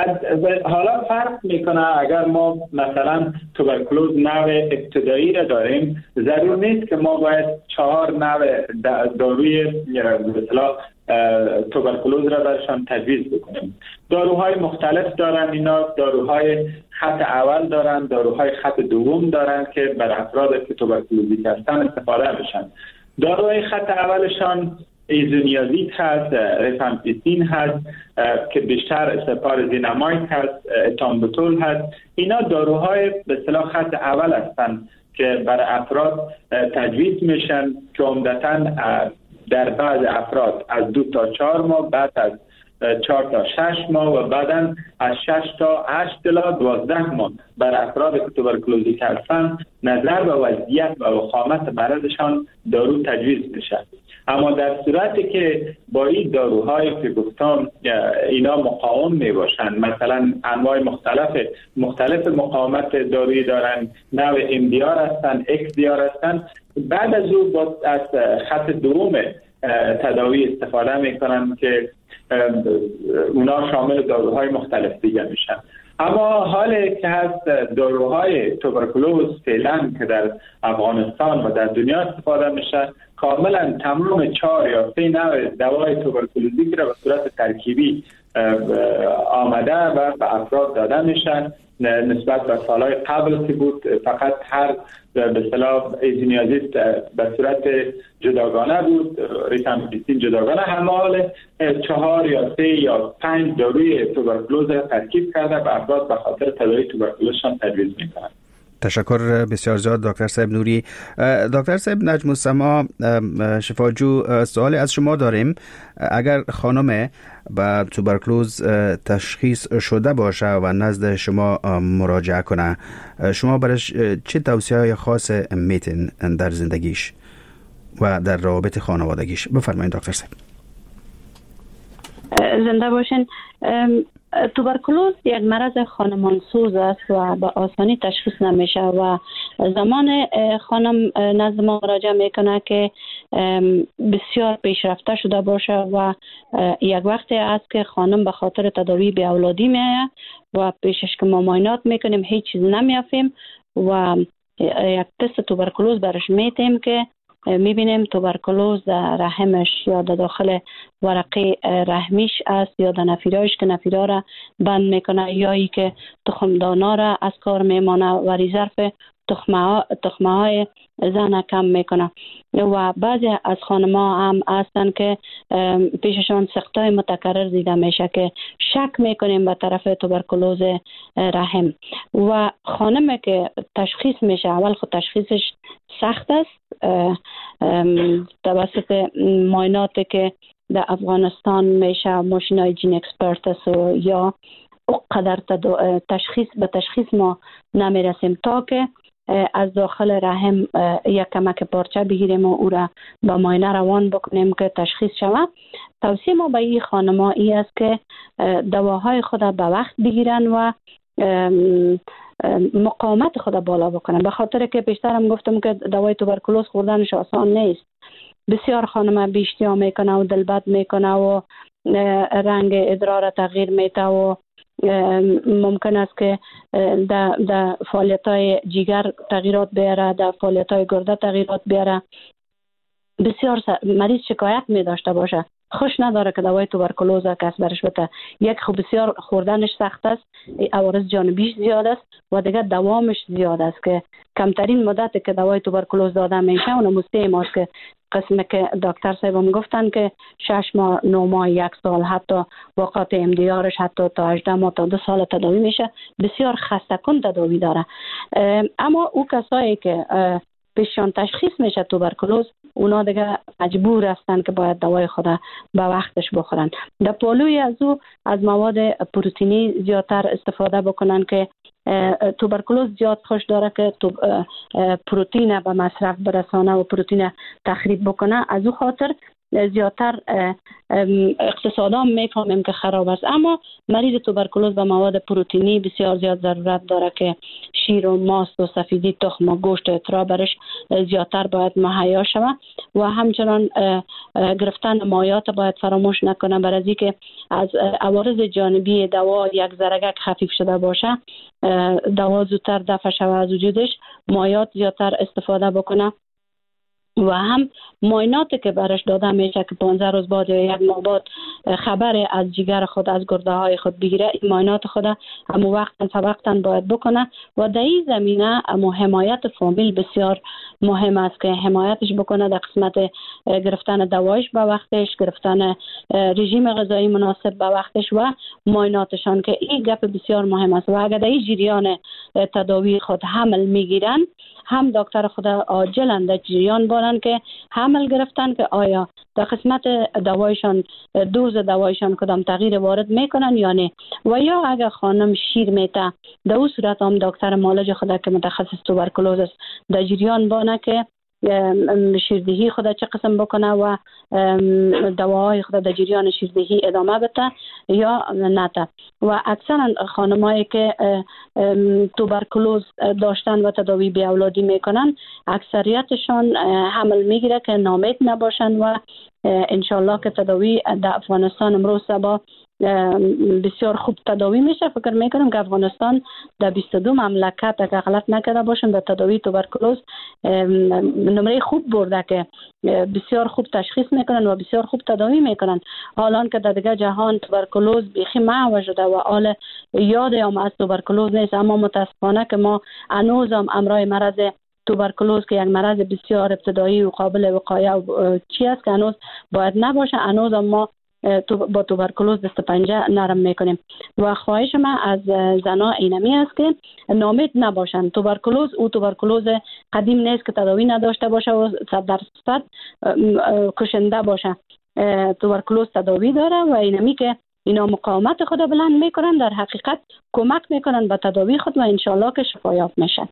حالا فرق میکنه اگر ما مثلا توبرکولوز نوع ابتدایی را داریم، ضرور نیست که ما باید چهار نوع داروی مثلا توبرکولوز را برشان تجویز بکنیم. داروهای مختلف دارن، اینا داروهای خط اول دارن، داروهای خط دوم دارن که بر افراد که توبرکولوزی هستن استفاده بشن. داروهای خط اولشان ایزونیازید هست، ریفامپیسین هست که بیشتر سپارازیناماید هست، اتامبوتول هست. اینا داروهای به اصطلاح خط اول هستند که برای افراد تجویز میشن که عمدتاً در بعض افراد از دو تا چهار ماه، بعد از چهار تا شش ماه و بعدا از شش تا هشت تا دوازده ماه بر افراد که توبرکولوزی هستند نظر به وضعیت و وخامت مرضشان دارو تجویز میشه. اما در صورتی که با این داروهایی که گفتم اینا مقاوم می باشند، مثلا انواع مختلف مختلف مقاومت دارویی دارن، نوع ام دی آر هستن، اکس دی آر هستن، بعد از او با از خط دوم تداوی استفاده میکنن که اونا شامل داروهای مختلف دیگه میشن. اما حالی که هست داروهای توبرکولوز فعلا که در افغانستان و در دنیا استفاده میشه، کاملا تمام چهار یا سه نوع دوای توبرکولوزی که به صورت ترکیبی آمده و به افراد داده میشن. نسبت به سالهای قبل که بود فقط هر به اصطلاح ایزونیازید به صورت جداگانه بود، ریفامپیسین جداگانه، همه حال چهار یا سه یا پنج داروی توبرکولوز را ترکیب کرده و افراد به خاطر تداوی توبرکولوزشان تجویز میکنن. تشکر بسیار زیاد دکتر صاحب نوری. دکتر صاحب نجم السما شفاجو، سوالی از شما داریم. اگر خانم با توبرکلوز تشخیص شده باشه و نزد شما مراجعه کنه، شما برش چه توصیه‌های خاص میتین در زندگیش و در روابط خانوادگیش؟ بفرمایید دکتر صاحب. زنده باشین. توبرکولوز یک مرض خانمانسوز است و به آسانی تشخیص نمیشه و زمان خانم نزد ما مراجعه میکنه که بسیار پیشرفته شده باشه و یک وقتی است که خانم به خاطر تداوی بی اولادی میآید و پیشش که ما معاینات میکنیم هیچ چیز نمیافیم و یک تست توبرکولوز برش میتیم که میبینیم توبرکولوز در رحمش یا در داخل ورقه رحمیش است یا در نفیرایش که نفیرها را بند میکنه یا ای که تخمدانا را از کار میمانه و ریزرف تخمه های زن کم میکنه. و بعضی از خانم‌ها هم هستن که پیششان سقطای متکرر دیده میشه که شک میکنیم به طرف توبرکولوز رحم و خانمی که تشخیص میشه اول خود تشخیصش سخت است توسط معایناتی که در افغانستان میشه ماشینای جین اکسپرتس و یا اقدر تشخیص به تشخیص ما نمیرسیم تا که از داخل رحم یک کمک پارچه بگیریم و او را به معاینه روان بکنیم که تشخیص شود. توصیه ما به این خانم‌ها این است که دواهای خود به وقت بگیرن و مقاومت خود بالا بکنن، به خاطر که پیشترم گفتم که دوای توبرکلوز خوردنش آسان نیست. بسیار خانم بی‌اشتها میکنه و دلبد میکنه و رنگ ادرار تغییر میده و ممکن است که در در فعالیت‌های جگر تغییرات بیاره، در فعالیت‌های گرده تغییرات بیاره. بسیار مریض شکایت می داشته باشه، خوش نداره که دوای توبرکلوز کس برش بده. یک خوب بسیار خوردنش سخت است، عوارض جانبیش زیاد است و دیگه دوامش زیاد است که کمترین مدت که دوای توبرکلوز داده میشه اون موسته ماست که قسمه که دکتر صاحبم گفتن که شش ماه، نه ماه، یک سال، حتی وقت ام دی آرش حتی تا هجده ماه تا دو سال تداوی میشه. بسیار خسته کن تداوی داره. اما او کسایی که پیششان تشخیص میشه توبرکلوز، اونا دیگه مجبور هستن که باید دوای خود به وقتش بخورن. در پالوی از او از مواد پروتئینی زیادتر استفاده بکنن که توبرکلوز زیاد خوش داره که پروتئین به مصرف برسانه و پروتئین تخریب بکنه. از او خاطر زیادتر اقتصادا میفهمیم که خراب است. اما مریض توبرکلوز به مواد پروتئینی بسیار زیاد ضرورت داره که شیر و ماست و سفیدی، تخم و گوشت و اترا برش زیادتر باید مهیا شود و همچنان گرفتن مایات باید فراموش نکنه، برای از اینکه از عوارض جانبی دوا یک ذرگک خفیف شده باشه، دوا زودتر دفع شود از وجودش. مایات زیادتر استفاده بکنه و هم معایناتی که برش داده میشه که پانزده روز بعد یا یک ماه بعد خبر از جگر خود، از گرده های خود بگیره، این معاینات خود همو وقتا فوقتا باید بکنه و در این زمینه همو حمایت فامیل بسیار مهم است که حمایتش بکنه در قسمت گرفتن دوایش به وقتش، گرفتن رژیم غذایی مناسب به وقتش و معایناتشان، که این گپ بسیار مهم است. و اگر در این جریان تداوی خود حمل میگیرن، هم دکتر خود عاجلا در جریان بانن که حمل گرفتن که آیا در قسمت دوایشان، دوز دوایشان کدام تغییر وارد میکنن یا نه. و یا اگر خانم شیر میته، در اون صورت هم دکتر معالج خود که متخصص توبرکلوز است در جریان بانه که شیردهی خود چه قسم بکنه و دواهای خود در جریان شیردهی ادامه بده یا نده. و اکثرا خانمایی که توبرکلوز داشتن و تداوی بی اولادی میکنن، اکثریتشان حمل میگیره که نامید نباشن و انشالله که تداوی در افغانستان امروز با بسیار خوب تداوی میشه. فکر میکنم که افغانستان در بیست و دو مملکت اگر غلط نکرده باشم در تداوی توبرکلوز نمره خوب برده که بسیار خوب تشخیص میکنن و بسیار خوب تداوی میکنن. حالا که در دیگه جهان توبرکلوز بیخی محو شده و حال یاد هم از توبرکلوز نیست، اما متاسفانه که ما هنوز هم امرای مرض توبرکلوز که یک مرض بسیار ابتدایی و قابل وقایه و چی است که هنوز باید نباشه، هنوز هم ما با توبرکلوز دست پنجه نرم میکنیم. و خواهش من از زنا اینمی است که نامید نباشن. توبرکلوز او توبرکلوز قدیم نیست که تداوی نداشته باشه و صد درصد کشنده باشه. توبرکلوز تداوی داره و اینمی که اینا مقاومت خود بلند میکنن، در حقیقت کمک میکنن به تداوی خود و انشالله که شفایاب میشن.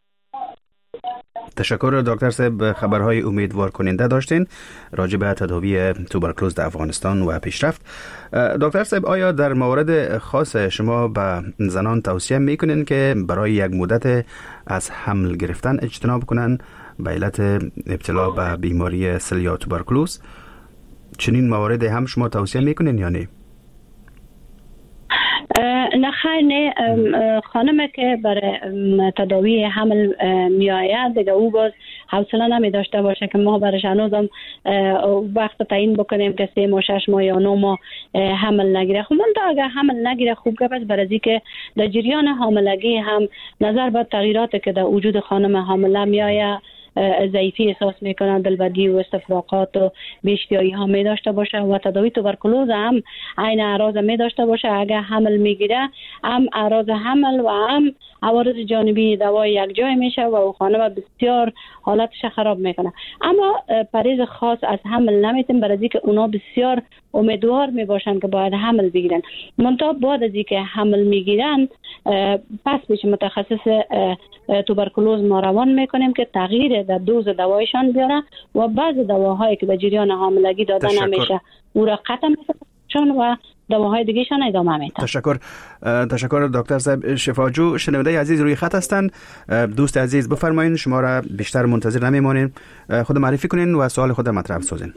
تشکر دکتر صاحب، خبرهای امیدوار کننده داشتین راجع به تداوی توبرکلوز در افغانستان و پیشرفت. دکتر صاحب، آیا در موارد خاص شما به زنان توصیه میکنین که برای یک مدت از حمل گرفتن اجتناب کنن به علت ابتلا به بیماری سل یا توبرکلوز؟ چنین موارد هم شما توصیه میکنین یا نه؟ نه خیر، نه. خانم که برای تداوی حمل می آید دیگه او باز حوصله نمی داشته باشه که ما برش هنوزم وقت تعیین بکنیم که سه ماه، شش ماه یا نه ماه حمل نگیره. خب من تا اگر حمل نگیره خوب گپ است، برای که در جریان حاملگی هم نظر به تغییراتی که در وجود خانم حامله می آید ضعیفی احساس میکنه، دلبدی و استفراغات و بی‌اشتهایی ها می داشته باشه و تداوی توبرکلوز هم عین اعراض می داشته باشه. اگر حمل میگیره هم اعراض حمل و هم عوارض جانبی دوای یک جای میشه و او خانم بسیار حالتش خراب میکنه. اما پرهیز خاص از حمل نمیتیم، برای اینکه اونا بسیار امیدوار میباشن که باید حمل بگیرن. منتها بعد از اینکه حمل میگیرن پس پیش متخصص توبرکلوز ما روان میکنیم که تغییر در دوز دوایشان بیاره و بعض دواهایی که در جریان حاملگی داده تشکر. نمیشه او را قطع میکنن و دواهای دیگهشان ادامه میدن. تشکر. تشکر دکتر صاحب شفاجو. شنونده عزیز روی خط هستند. دوست عزیز بفرمایید، شما را بیشتر منتظر نمیمانیم، خود معرفی کنین و سوال خود مطرح سازین.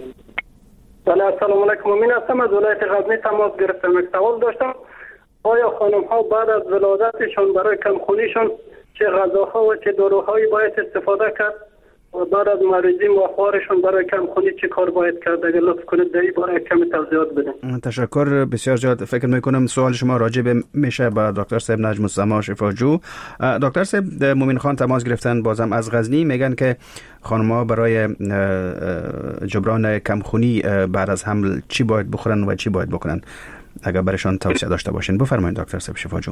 سلام علیکم. من هستم از ولایت غزنی تماس گرفتم. یک سوال داشتم، آیا خانم ها بعد از ولادتشون برای کمخونیشون چه غذاها و چه داروهایی باید استفاده کرد و بعد از مریضی ماهوارشون برای کمخونی چه کار باید کرد؟ اگر لطف کنید در این باره کمی توضیحات بدین. تشکر بسیار زیاد. فکر میکنم سوال شما راجع به میشه با دکتر صاحب نجم السما شفاجو. دکتر صاحب مومن خان تماس گرفتن بازم از غزنی، میگن که خانم‌ها برای جبران کمخونی بعد از حمل چی باید بخورن و چی باید بکنن، اگر برشان توصیه داشته باشین. بفرمایید دکتر صاحب شفاجو.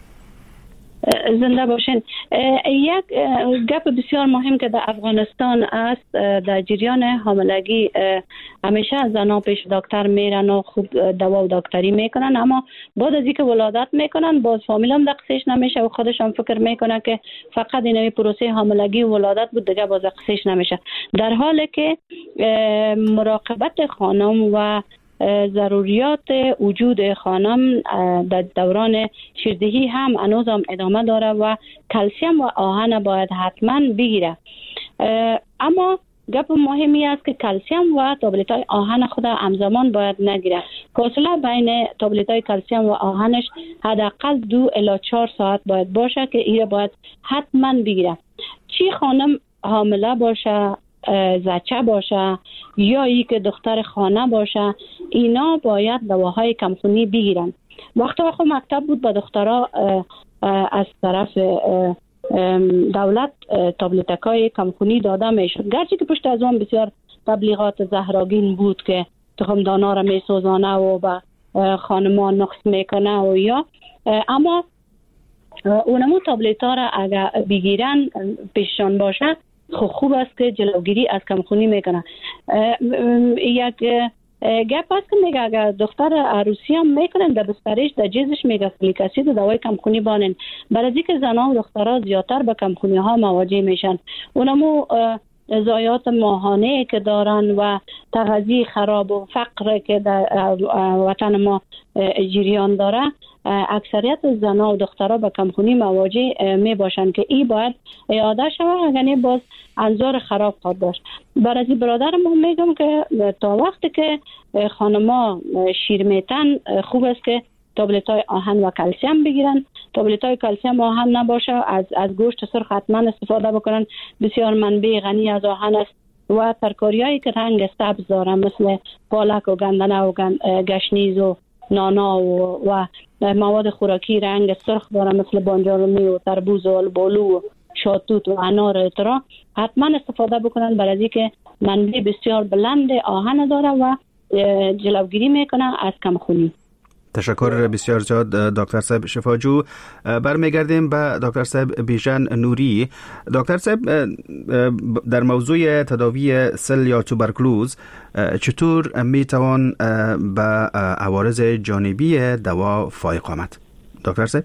زنده باشین. یک گپ بسیار مهم که در افغانستان است، در جریان حاملگی همیشه زنان پیش دکتر میرن و خوب دوا و دکتری میکنن، اما بعد از اینکه ولادت میکنن باز فامیل هم دقیقش نمیشه و خودشان فکر میکنن که فقط این پروسه حاملگی و ولادت بود دیگه باز دقیقش نمیشه، در حالی که مراقبت خانم و ضروریات وجود خانم در دوران شیردهی هم هنوز هم ادامه داره و کلسیم و آهن باید حتما بگیره. اما گپ مهمی است که کلسیم و تابلت های آهن خود همزمان باید نگیره. فاصله بین تابلت های کلسیم و آهنش حداقل دو الی چهار ساعت باید باشه که ایره باید حتما بگیره. چی خانم حامله باشه، زچه باشه یا ای که دختر خانه باشه، اینا باید دواهای کمخونی بگیرن. وقتی خود مکتب بود با دخترها از طرف دولت تابلتکای کمخونی داده میشد، گرچه که پشت از اون بسیار تبلیغات زهراگین بود که تخم دانا را میسوزانه و با خانمان نقص میکنه و یا، اما اونمو تابلتا را اگر بگیرن پیششان باشه خب خوب است که جلوگیری از کمخونی میکنه. یک گپ است که میگه اگر دختر عروسی هم میکنن در بسترش در جیزش میگه فولیک اسید و دوای کمخونی بانن، برای اینکه زنان و دخترها زیادتر به کمخونی ها مواجه میشن. اونمو ضایعات ماهانه که دارن و تغذیه خراب و فقر که در وطن ما جریان داره، اکثریت زنان و دخترها به کمخونی مواجه می باشن که ای باید اعاده شود، اگر باز انظار خراب خواهد داشت. برای برادر ما میگم که تا وقتی که خانما شیر میتن خوب است که تابلت های آهن و کلسیم بگیرن. تابلت های کلسیم و آهن نباشه از از گوشت سرخ حتما استفاده بکنن، بسیار منبع غنی از آهن است. و ترکاری هایی که رنگ سبز دارن مثل پالک و گندنه و گشنیز و نانا و, و مواد خوراکی رنگ سرخ دارن مثل بانجان و تربوز و البولو و شاتوت و انار اترا، حتما استفاده بکنن، برای اینکه منبع بسیار بلند آهن داره و جلوگیری میکنه از کمخونی. تشکر بسیار زیاد دکتر صاحب شفاجو. برمیگردیم به دکتر صاحب بیژن نوری. دکتر صاحب در موضوع تداوی سل یا توبرکلوز چطور میتوان به عوارض جانبی دوا فائق آمد؟ دکتر صاحب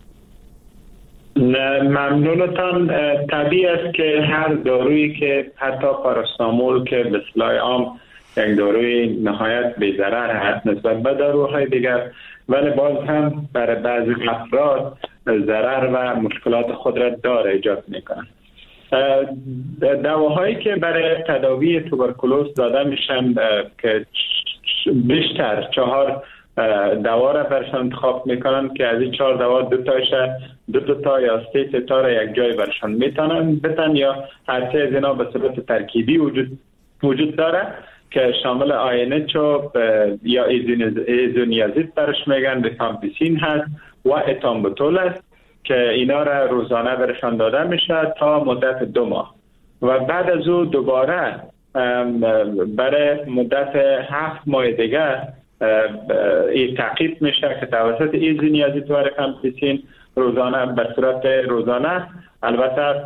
ممنونتان. طبیعی است که هر دارویی که حتی پاراستامول که به اصطلاح عام یک داروی نهایت بی ضرر هست نسبت به داروهای دیگر، ولی باز هم برای بعضی افراد ضرر و مشکلات خود را داره ایجاد میکنن. دواهایی که برای تداوی توبرکلوز داده میشن که بیشتر چهار دوا را برشان انتخاب میکنن که از این چهار دوا دو تاش دو دو تا یا سه تا را یک جای برشان میتونن بتن یا هر سه از اینا به صورت ترکیبی وجود وجود داره که شامل آینچوب یا ایزونیازید برش میگن، ریفامپیسین هست و اتامبوتول است که اینا را روزانه برشان داده میشه تا مدت دو ماه. و بعد از او دوباره برای مدت هفت ماه دیگه این تعقیب میشه که توسط این نیازی توار کمپیسین روزانه به صورت روزانه، البته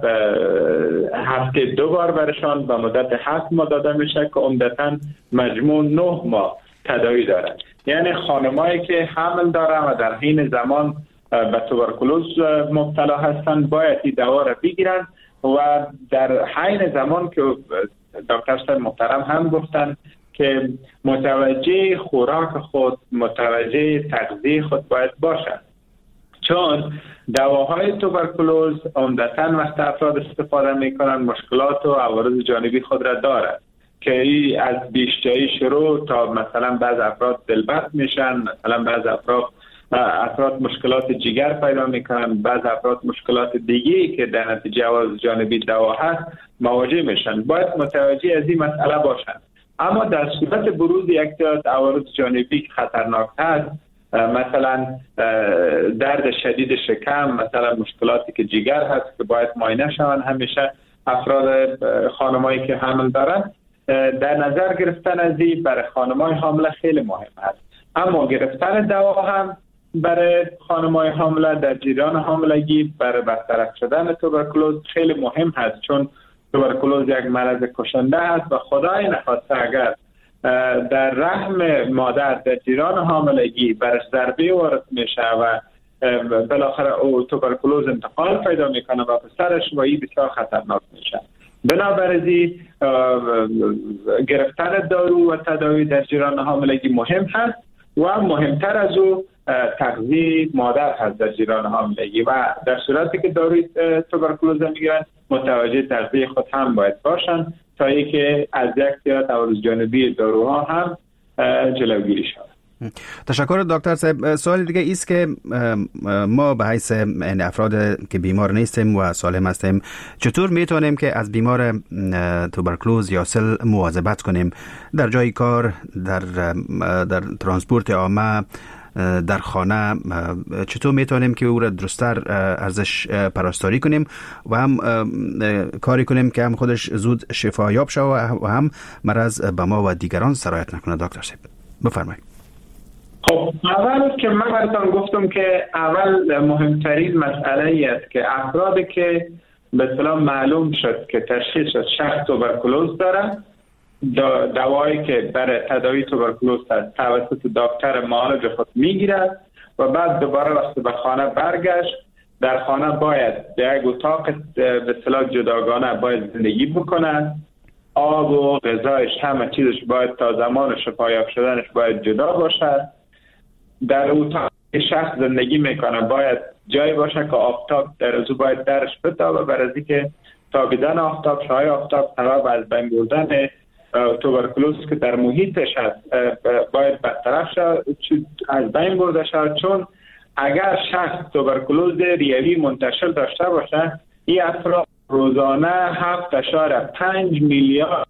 هفته دو بار برشان به مدت هفت ماه داده میشه که عمدتاً مجموع نه ماه تداوی دارن. یعنی خانمایی که حمل دارن و در حین زمان به توبرکولوز مبتلا هستند باید این دوا را بگیرن و در حین زمان که دکتر صاحب محترم هم گفتن که متوجه خوراک خود، متوجه تغذیه خود باید باشند، چون دواهای توبرکولوز عمدتاً وقت افراد استفاده میکنن مشکلات و عوارض جانبی خود را دارد که ای از بیشتری شروع تا مثلا بعض افراد دلبست میشن، مثلا بعض افراد افراد مشکلات جگر پیدا میکنن، بعض افراد مشکلات دیگی که در نتیجه عوارض جانبی دوا هست مواجه میشن. باید متوجه از این مسئله باشن. اما در صورت بروز یک تعداد عوارض جانبی که خطرناک هست، مثلا درد شدید شکم، مثلا مشکلاتی که جگر هست که باید معاینه شوند همیشه افراد خانمایی که حمل دارن، در نظر گرفتن از این برای خانمای حامله خیلی مهم است. اما گرفتن دوا هم برای خانمای حامله در جریان حاملگی برای برطرف شدن توبرکولوز خیلی مهم هست، چون توبرکولوز یک مرض کشنده است و خدای نخواسته اگر در رحم مادر در جریان حاملگی برش ضربه وارد میشه و بالاخره او توبرکولوز انتقال پیدا میکنه و پسرش و این بسیار خطرناک میشه. بنابراین گرفتن دارو و تداوی در جریان حاملگی مهم هست و مهمتر از او تغذیه مادر هست در جریان حاملگی و در صورتی که داروی توبرکولوز میگیرن متوجه تغذیه خود هم باید باشن تا اینکه از یک سری عوارض جانبی داروها هم جلوگیری شود. تشکر دکتر صاحب. سوال دیگه ایست که ما به حیث افراد که بیمار نیستیم و سالم هستیم چطور میتونیم که از بیمار توبرکولوز یا سل مواظبت کنیم در جای کار، در در ترانسپورت عامه، در خانه؟ چطور میتونیم که او را درستر ارزش پرستاری کنیم و هم کاری کنیم که هم خودش زود شفایاب شود و هم مرض به ما و دیگران سرایت نکنه؟ دکتر صاحب بفرمایید. خب اول که من براتون گفتم که اول مهمترین مسئله ای است که افرادی که به اصطلاح معلوم شد که تشخیص شد شخص توبرکولوز داره، دوایی که برای تداوی توبرکولوز هست توسط دکتر معالج خود میگیرد و بعد دوباره وقتی به خانه برگشت در خانه باید در یک اتاق به اصطلاح جداگانه باید زندگی بکنه. آب و غذایش همه چیزش باید تا زمان شفایاب شدنش باید جدا باشه. در اتاق شخص زندگی میکنه باید جایی باشه که آفتاب در ازو باید درش بتابه، برای اینکه تابیدن آفتاب، شعاع آفتاب سبب از بین بردن توبرکولوز که در محیطش هست باید برطرف شد، از بین برده شد. چون اگر شخص توبرکولوز ریوی منتشر داشته باشه، این افراد روزانه هفت اشاره پنج میلیارد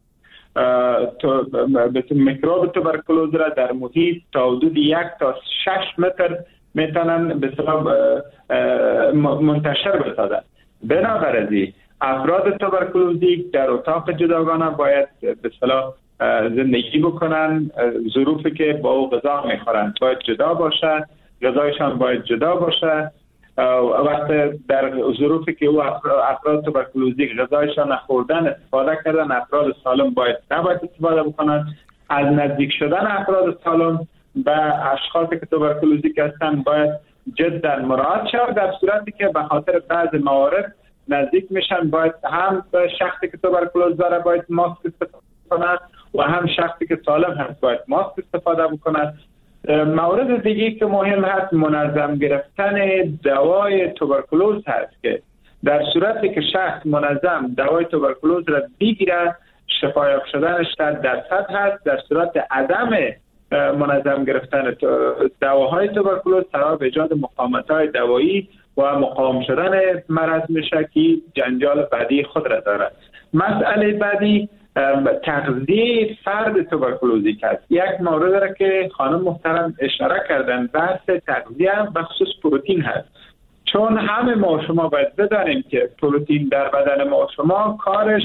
میکروب توبرکولوز را در محیط تا حدود یک تا شش متر میتونن به اصطلاح منتشر بسازن. بنابراین افراد توبرکولوزی در اتاق جداگانه باید به اصطلاح زندگی بکنن. ظروفی که با او غذا میخورن باید جدا باشه، غذایشان باید جدا باشه. وقت در ظروفی که او افراد توبرکولوزی غذایشان نخوردن استفاده کردن، افراد سالم باید نباید استفاده بکنن. از نزدیک شدن افراد سالم به اشخاصی که توبرکولوزی هستن باید جدا مراعات شود. در صورتی که به خاطر بعض موارد نزدیک میشن باید هم شخصی که توبرکولوز داره باید ماسک استفاده کنه و هم شخصی که سالم هست باید ماسک استفاده بکنه. مورد دیگه که مهم هست منظم گرفتن دوای توبرکولوز هست که در صورتی که شخص منظم دوای توبرکولوز را بگیره شفایاب شدنش صد درصد هست. در صورت عدم منظم گرفتن دواهای توبرکولوز سبب ایجاد مقاومت‌های دوایی و مقاوم شدن مرض میشه که جنجال بعدی خود را داره. مسئله بعدی تغذیه فرد توبرکولوزی است. یک مورد را که خانم محترم اشاره کردن بحث تغذیه به خصوص پروتئین هست، چون همه ما شما باید بدانیم که پروتئین در بدن ما شما کارش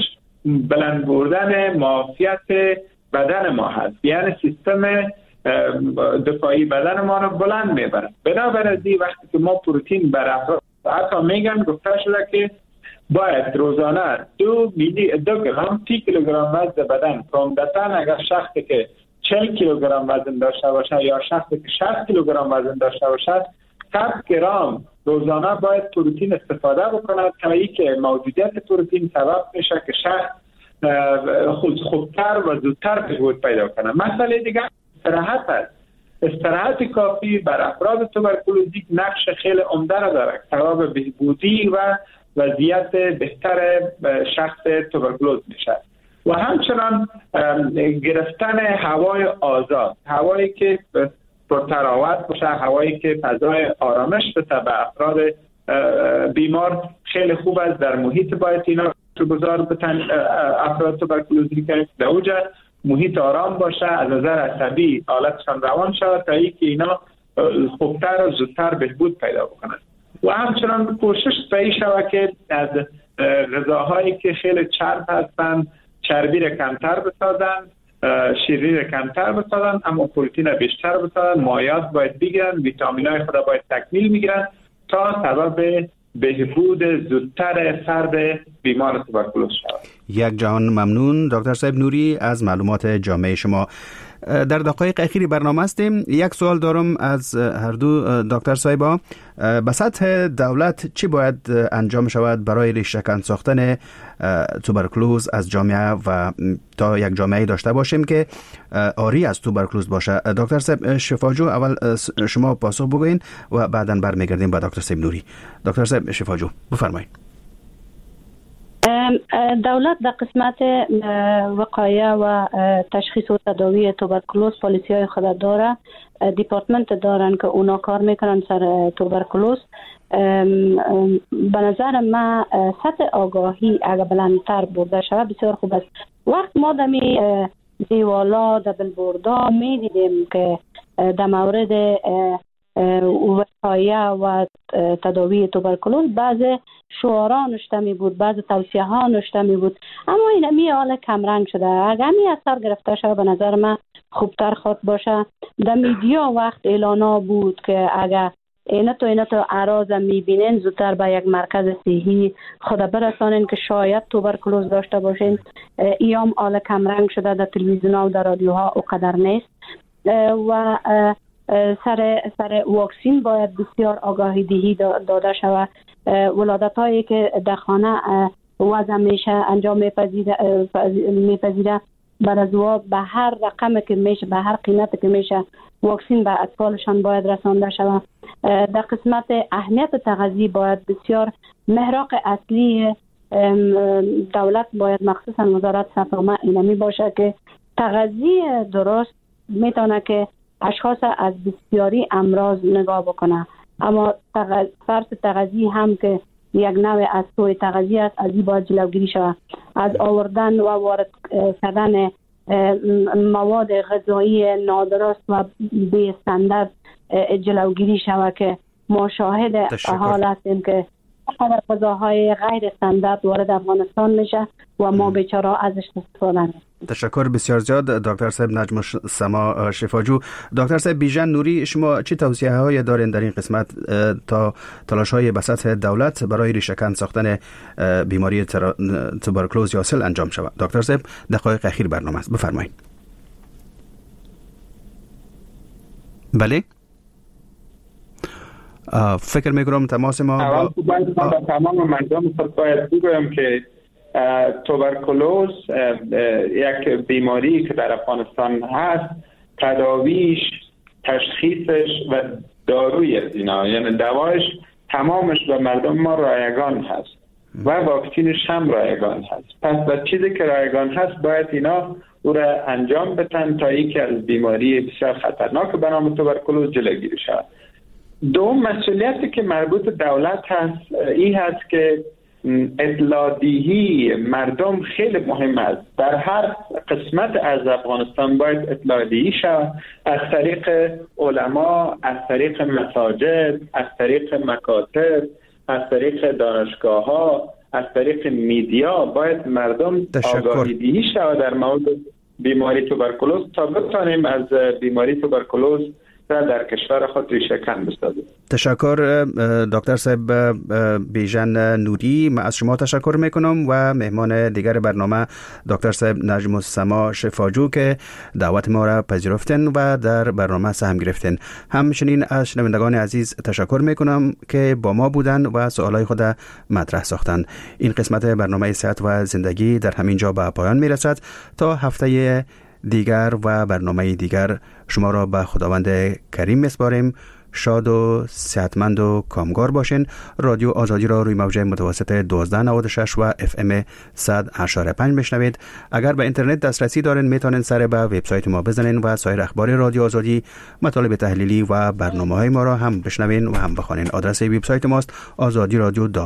بلند بردن معافیت بدن ما هست، یعنی سیستم دفاعی بدن ما رو بلند میبره. بنابراین وقتی که ما پروتئین بر افراد، حتی میگن گفته شده که باید روزانه دو میلی دو گرم فی کیلوگرم وزن بدن، عمدتاً اگر شخصی که چهل کیلوگرم وزن داشته باشه یا شخصی که شصت کیلوگرم وزن داشته باشه، صد گرم روزانه باید پروتئین استفاده بکنه تا اینکه موجودیت پروتئین سبب میشه که شخص خود خوبتر و زودتر بهبود پیدا کنه. مسئله دیگه استراحت است. استراحت کافی بر افراد توبرکلوزیک نقش خیلی عمده را دارد، سبب بهبودی و وضعیت بهتر شخص توبرکلوز میشه. و همچنان گرفتن هوای آزاد، هوایی که پرتراوت باشه، هوایی که فضای آرامش بده به افراد بیمار خیلی خوب است. در محیط باید اینا رو گذار بتن افراد توبرکلوزی که در اوجه محیط آرام باشه، از نظر عصبی حالتشان روان شود تا اینکه اینا خوبتر و زودتر بهبود پیدا بکنند. و همچنان کوشش به شود که از غذاهایی که خیلی چرب هستند چربی را کمتر بسازند، شیرینی را کمتر بسازند، اما پروتئین را بیشتر بسازند، مایعات باید بگیرن، ویتامین‌های خود را باید تکمیل میگیرن تا سبب بهبود زودتر فرد بیمار توبرکلوز شود. یک جهان ممنون دکتر صاحب نوری از معلومات جامع شما. در دقایق اخیری برنامه هستیم. یک سوال دارم از هر دو دکتر صاحبا. به سطح دولت چی باید انجام شود برای ریشه‌کن ساختن توبرکلوز از جامعه و تا یک جامعه داشته باشیم که آری از توبرکلوز باشه؟ دکتر صاحب شفاجو، اول شما پاسخ بگوین و بعداً برمیگردیم به دکتر صاحب نوری. دکتر صاحب شفاجو بفرمایید. دولت در قسمت وقایه و تشخیص و تداوی توبرکلوز پالیسی های خود داره، دیپارتمنت دارن که اونا کار میکنن سر توبرکلوز. به نظر من سطح آگاهی اگر بلندتر برده شود بسیار خوب است. وقت ما دمی دیوالا در بلبوردا میدیدیم که در مورد وقایه و تداوی توبرکلوز بعض شعارا نوشته می بود، بعض توصیه ها نوشته می بود، اما این همی حال کمرنگ شده. اگر همی اثر گرفته شده به نظر من خوبتر خود باشه. در میدیا وقت اعلانا بود که اگر اینا تو اینا تو اعراض میبینین زودتر به یک مرکز صحی خود برسانین که شاید توبرکلوز داشته باشین. ایام حال کمرنگ شده، در تلویزیون ها و در رادیوها اونقدر نیست. و سر سر واکسین باید بسیار آگاهی دهی داده شود. ولادت هایی که در خانه وضع میشه انجام میپذیره میپذیره بعد از او به هر رقم که میشه، به هر قیمت که میشه واکسین به اطفالشان باید رسانده شود. در قسمت اهمیت تغذیه باید بسیار محراق اصلی دولت باید مخصوصا وزارت سلامت اینمی باشه که تغذیه درست میتونه که اشخاص از بسیاری امراض نگاه بکنه. اما تغذ... فرض تغذیه هم که یک نوع از سوء تغذیه است، از این باید جلوگیری شود. از آوردن و وارد کردن مواد غذایی نادرست و بی استاندارد جلوگیری شود که ما شاهد حال هستیم که غذاهای غیر استاندارد وارد افغانستان میشه و ما بیچاره ازش استفاده نمی‌کنیم. تشکر بسیار زیاد دکتر صاحب نجم سما شفاجو. دکتر صاحب بیژن نوری، شما چه توصیه هایی دارین در این قسمت تا تلاش های به سطح دولت برای ریشه‌کن ساختن بیماری توبرکلوز یا سل انجام شود؟ دکتر صاحب دقایق اخیر برنامه است، بفرمایید. بله، فکر میکنم تماس ما اول باید با تمام مردم باید بگویم که توبرکلوز یک بیماری که در افغانستان هست، تداویش، تشخیصش و داروی از اینا، یعنی دوایش تمامش به مردم ما رایگان هست و واکسینش هم رایگان هست. پس به چیزی که رایگان هست باید اینا او را انجام بدن تا اینکه از بیماری بسیار خطرناک به نام توبرکلوز جلوگیری شود. دوم مسئولیتی که مربوط دولت هست این هست که اطلاع‌دهی مردم خیلی مهم است. در هر قسمت از افغانستان باید اطلاع‌دهی شود، از طریق علما، از طریق مساجد، از طریق مکاتب، از طریق دانشگاه‌ها، از طریق میدیا باید مردم آگاهی دهی شود در مورد بیماری توبرکولوز تا بتانیم از بیماری توبرکولوز در کشور خود ریشه‌کن بسازیم. تشکر دکتر صاحب بیژن نوری. من از شما تشکر میکنم و مهمان دیگر برنامه دکتر صاحب نجم السما شفاجو که دعوت ما را پذیرفتن و در برنامه سهم گرفتن. همچنین از شنوندگان عزیز تشکر میکنم که با ما بودن و سوالای خود مطرح ساختن. این قسمت برنامه صحت و زندگی در همین جا به پایان میرسد. تا هفته دیگر و برنامه دیگر شما را به خداوند کریم میسپاریم. شاد و صحتمند و کامگار باشین. رادیو آزادی را روی موج متوسط دوازده نود و شش و اف ام صد و هشت و پنج میشنوید. اگر به اینترنت دسترسی دارین میتونین سر به وبسایت ما بزنین و سایر اخبار رادیو آزادی، مطالب تحلیلی و برنامه‌های ما را هم بشنوین و هم بخوانین. آدرس وبسایت ماست آزادی رادیو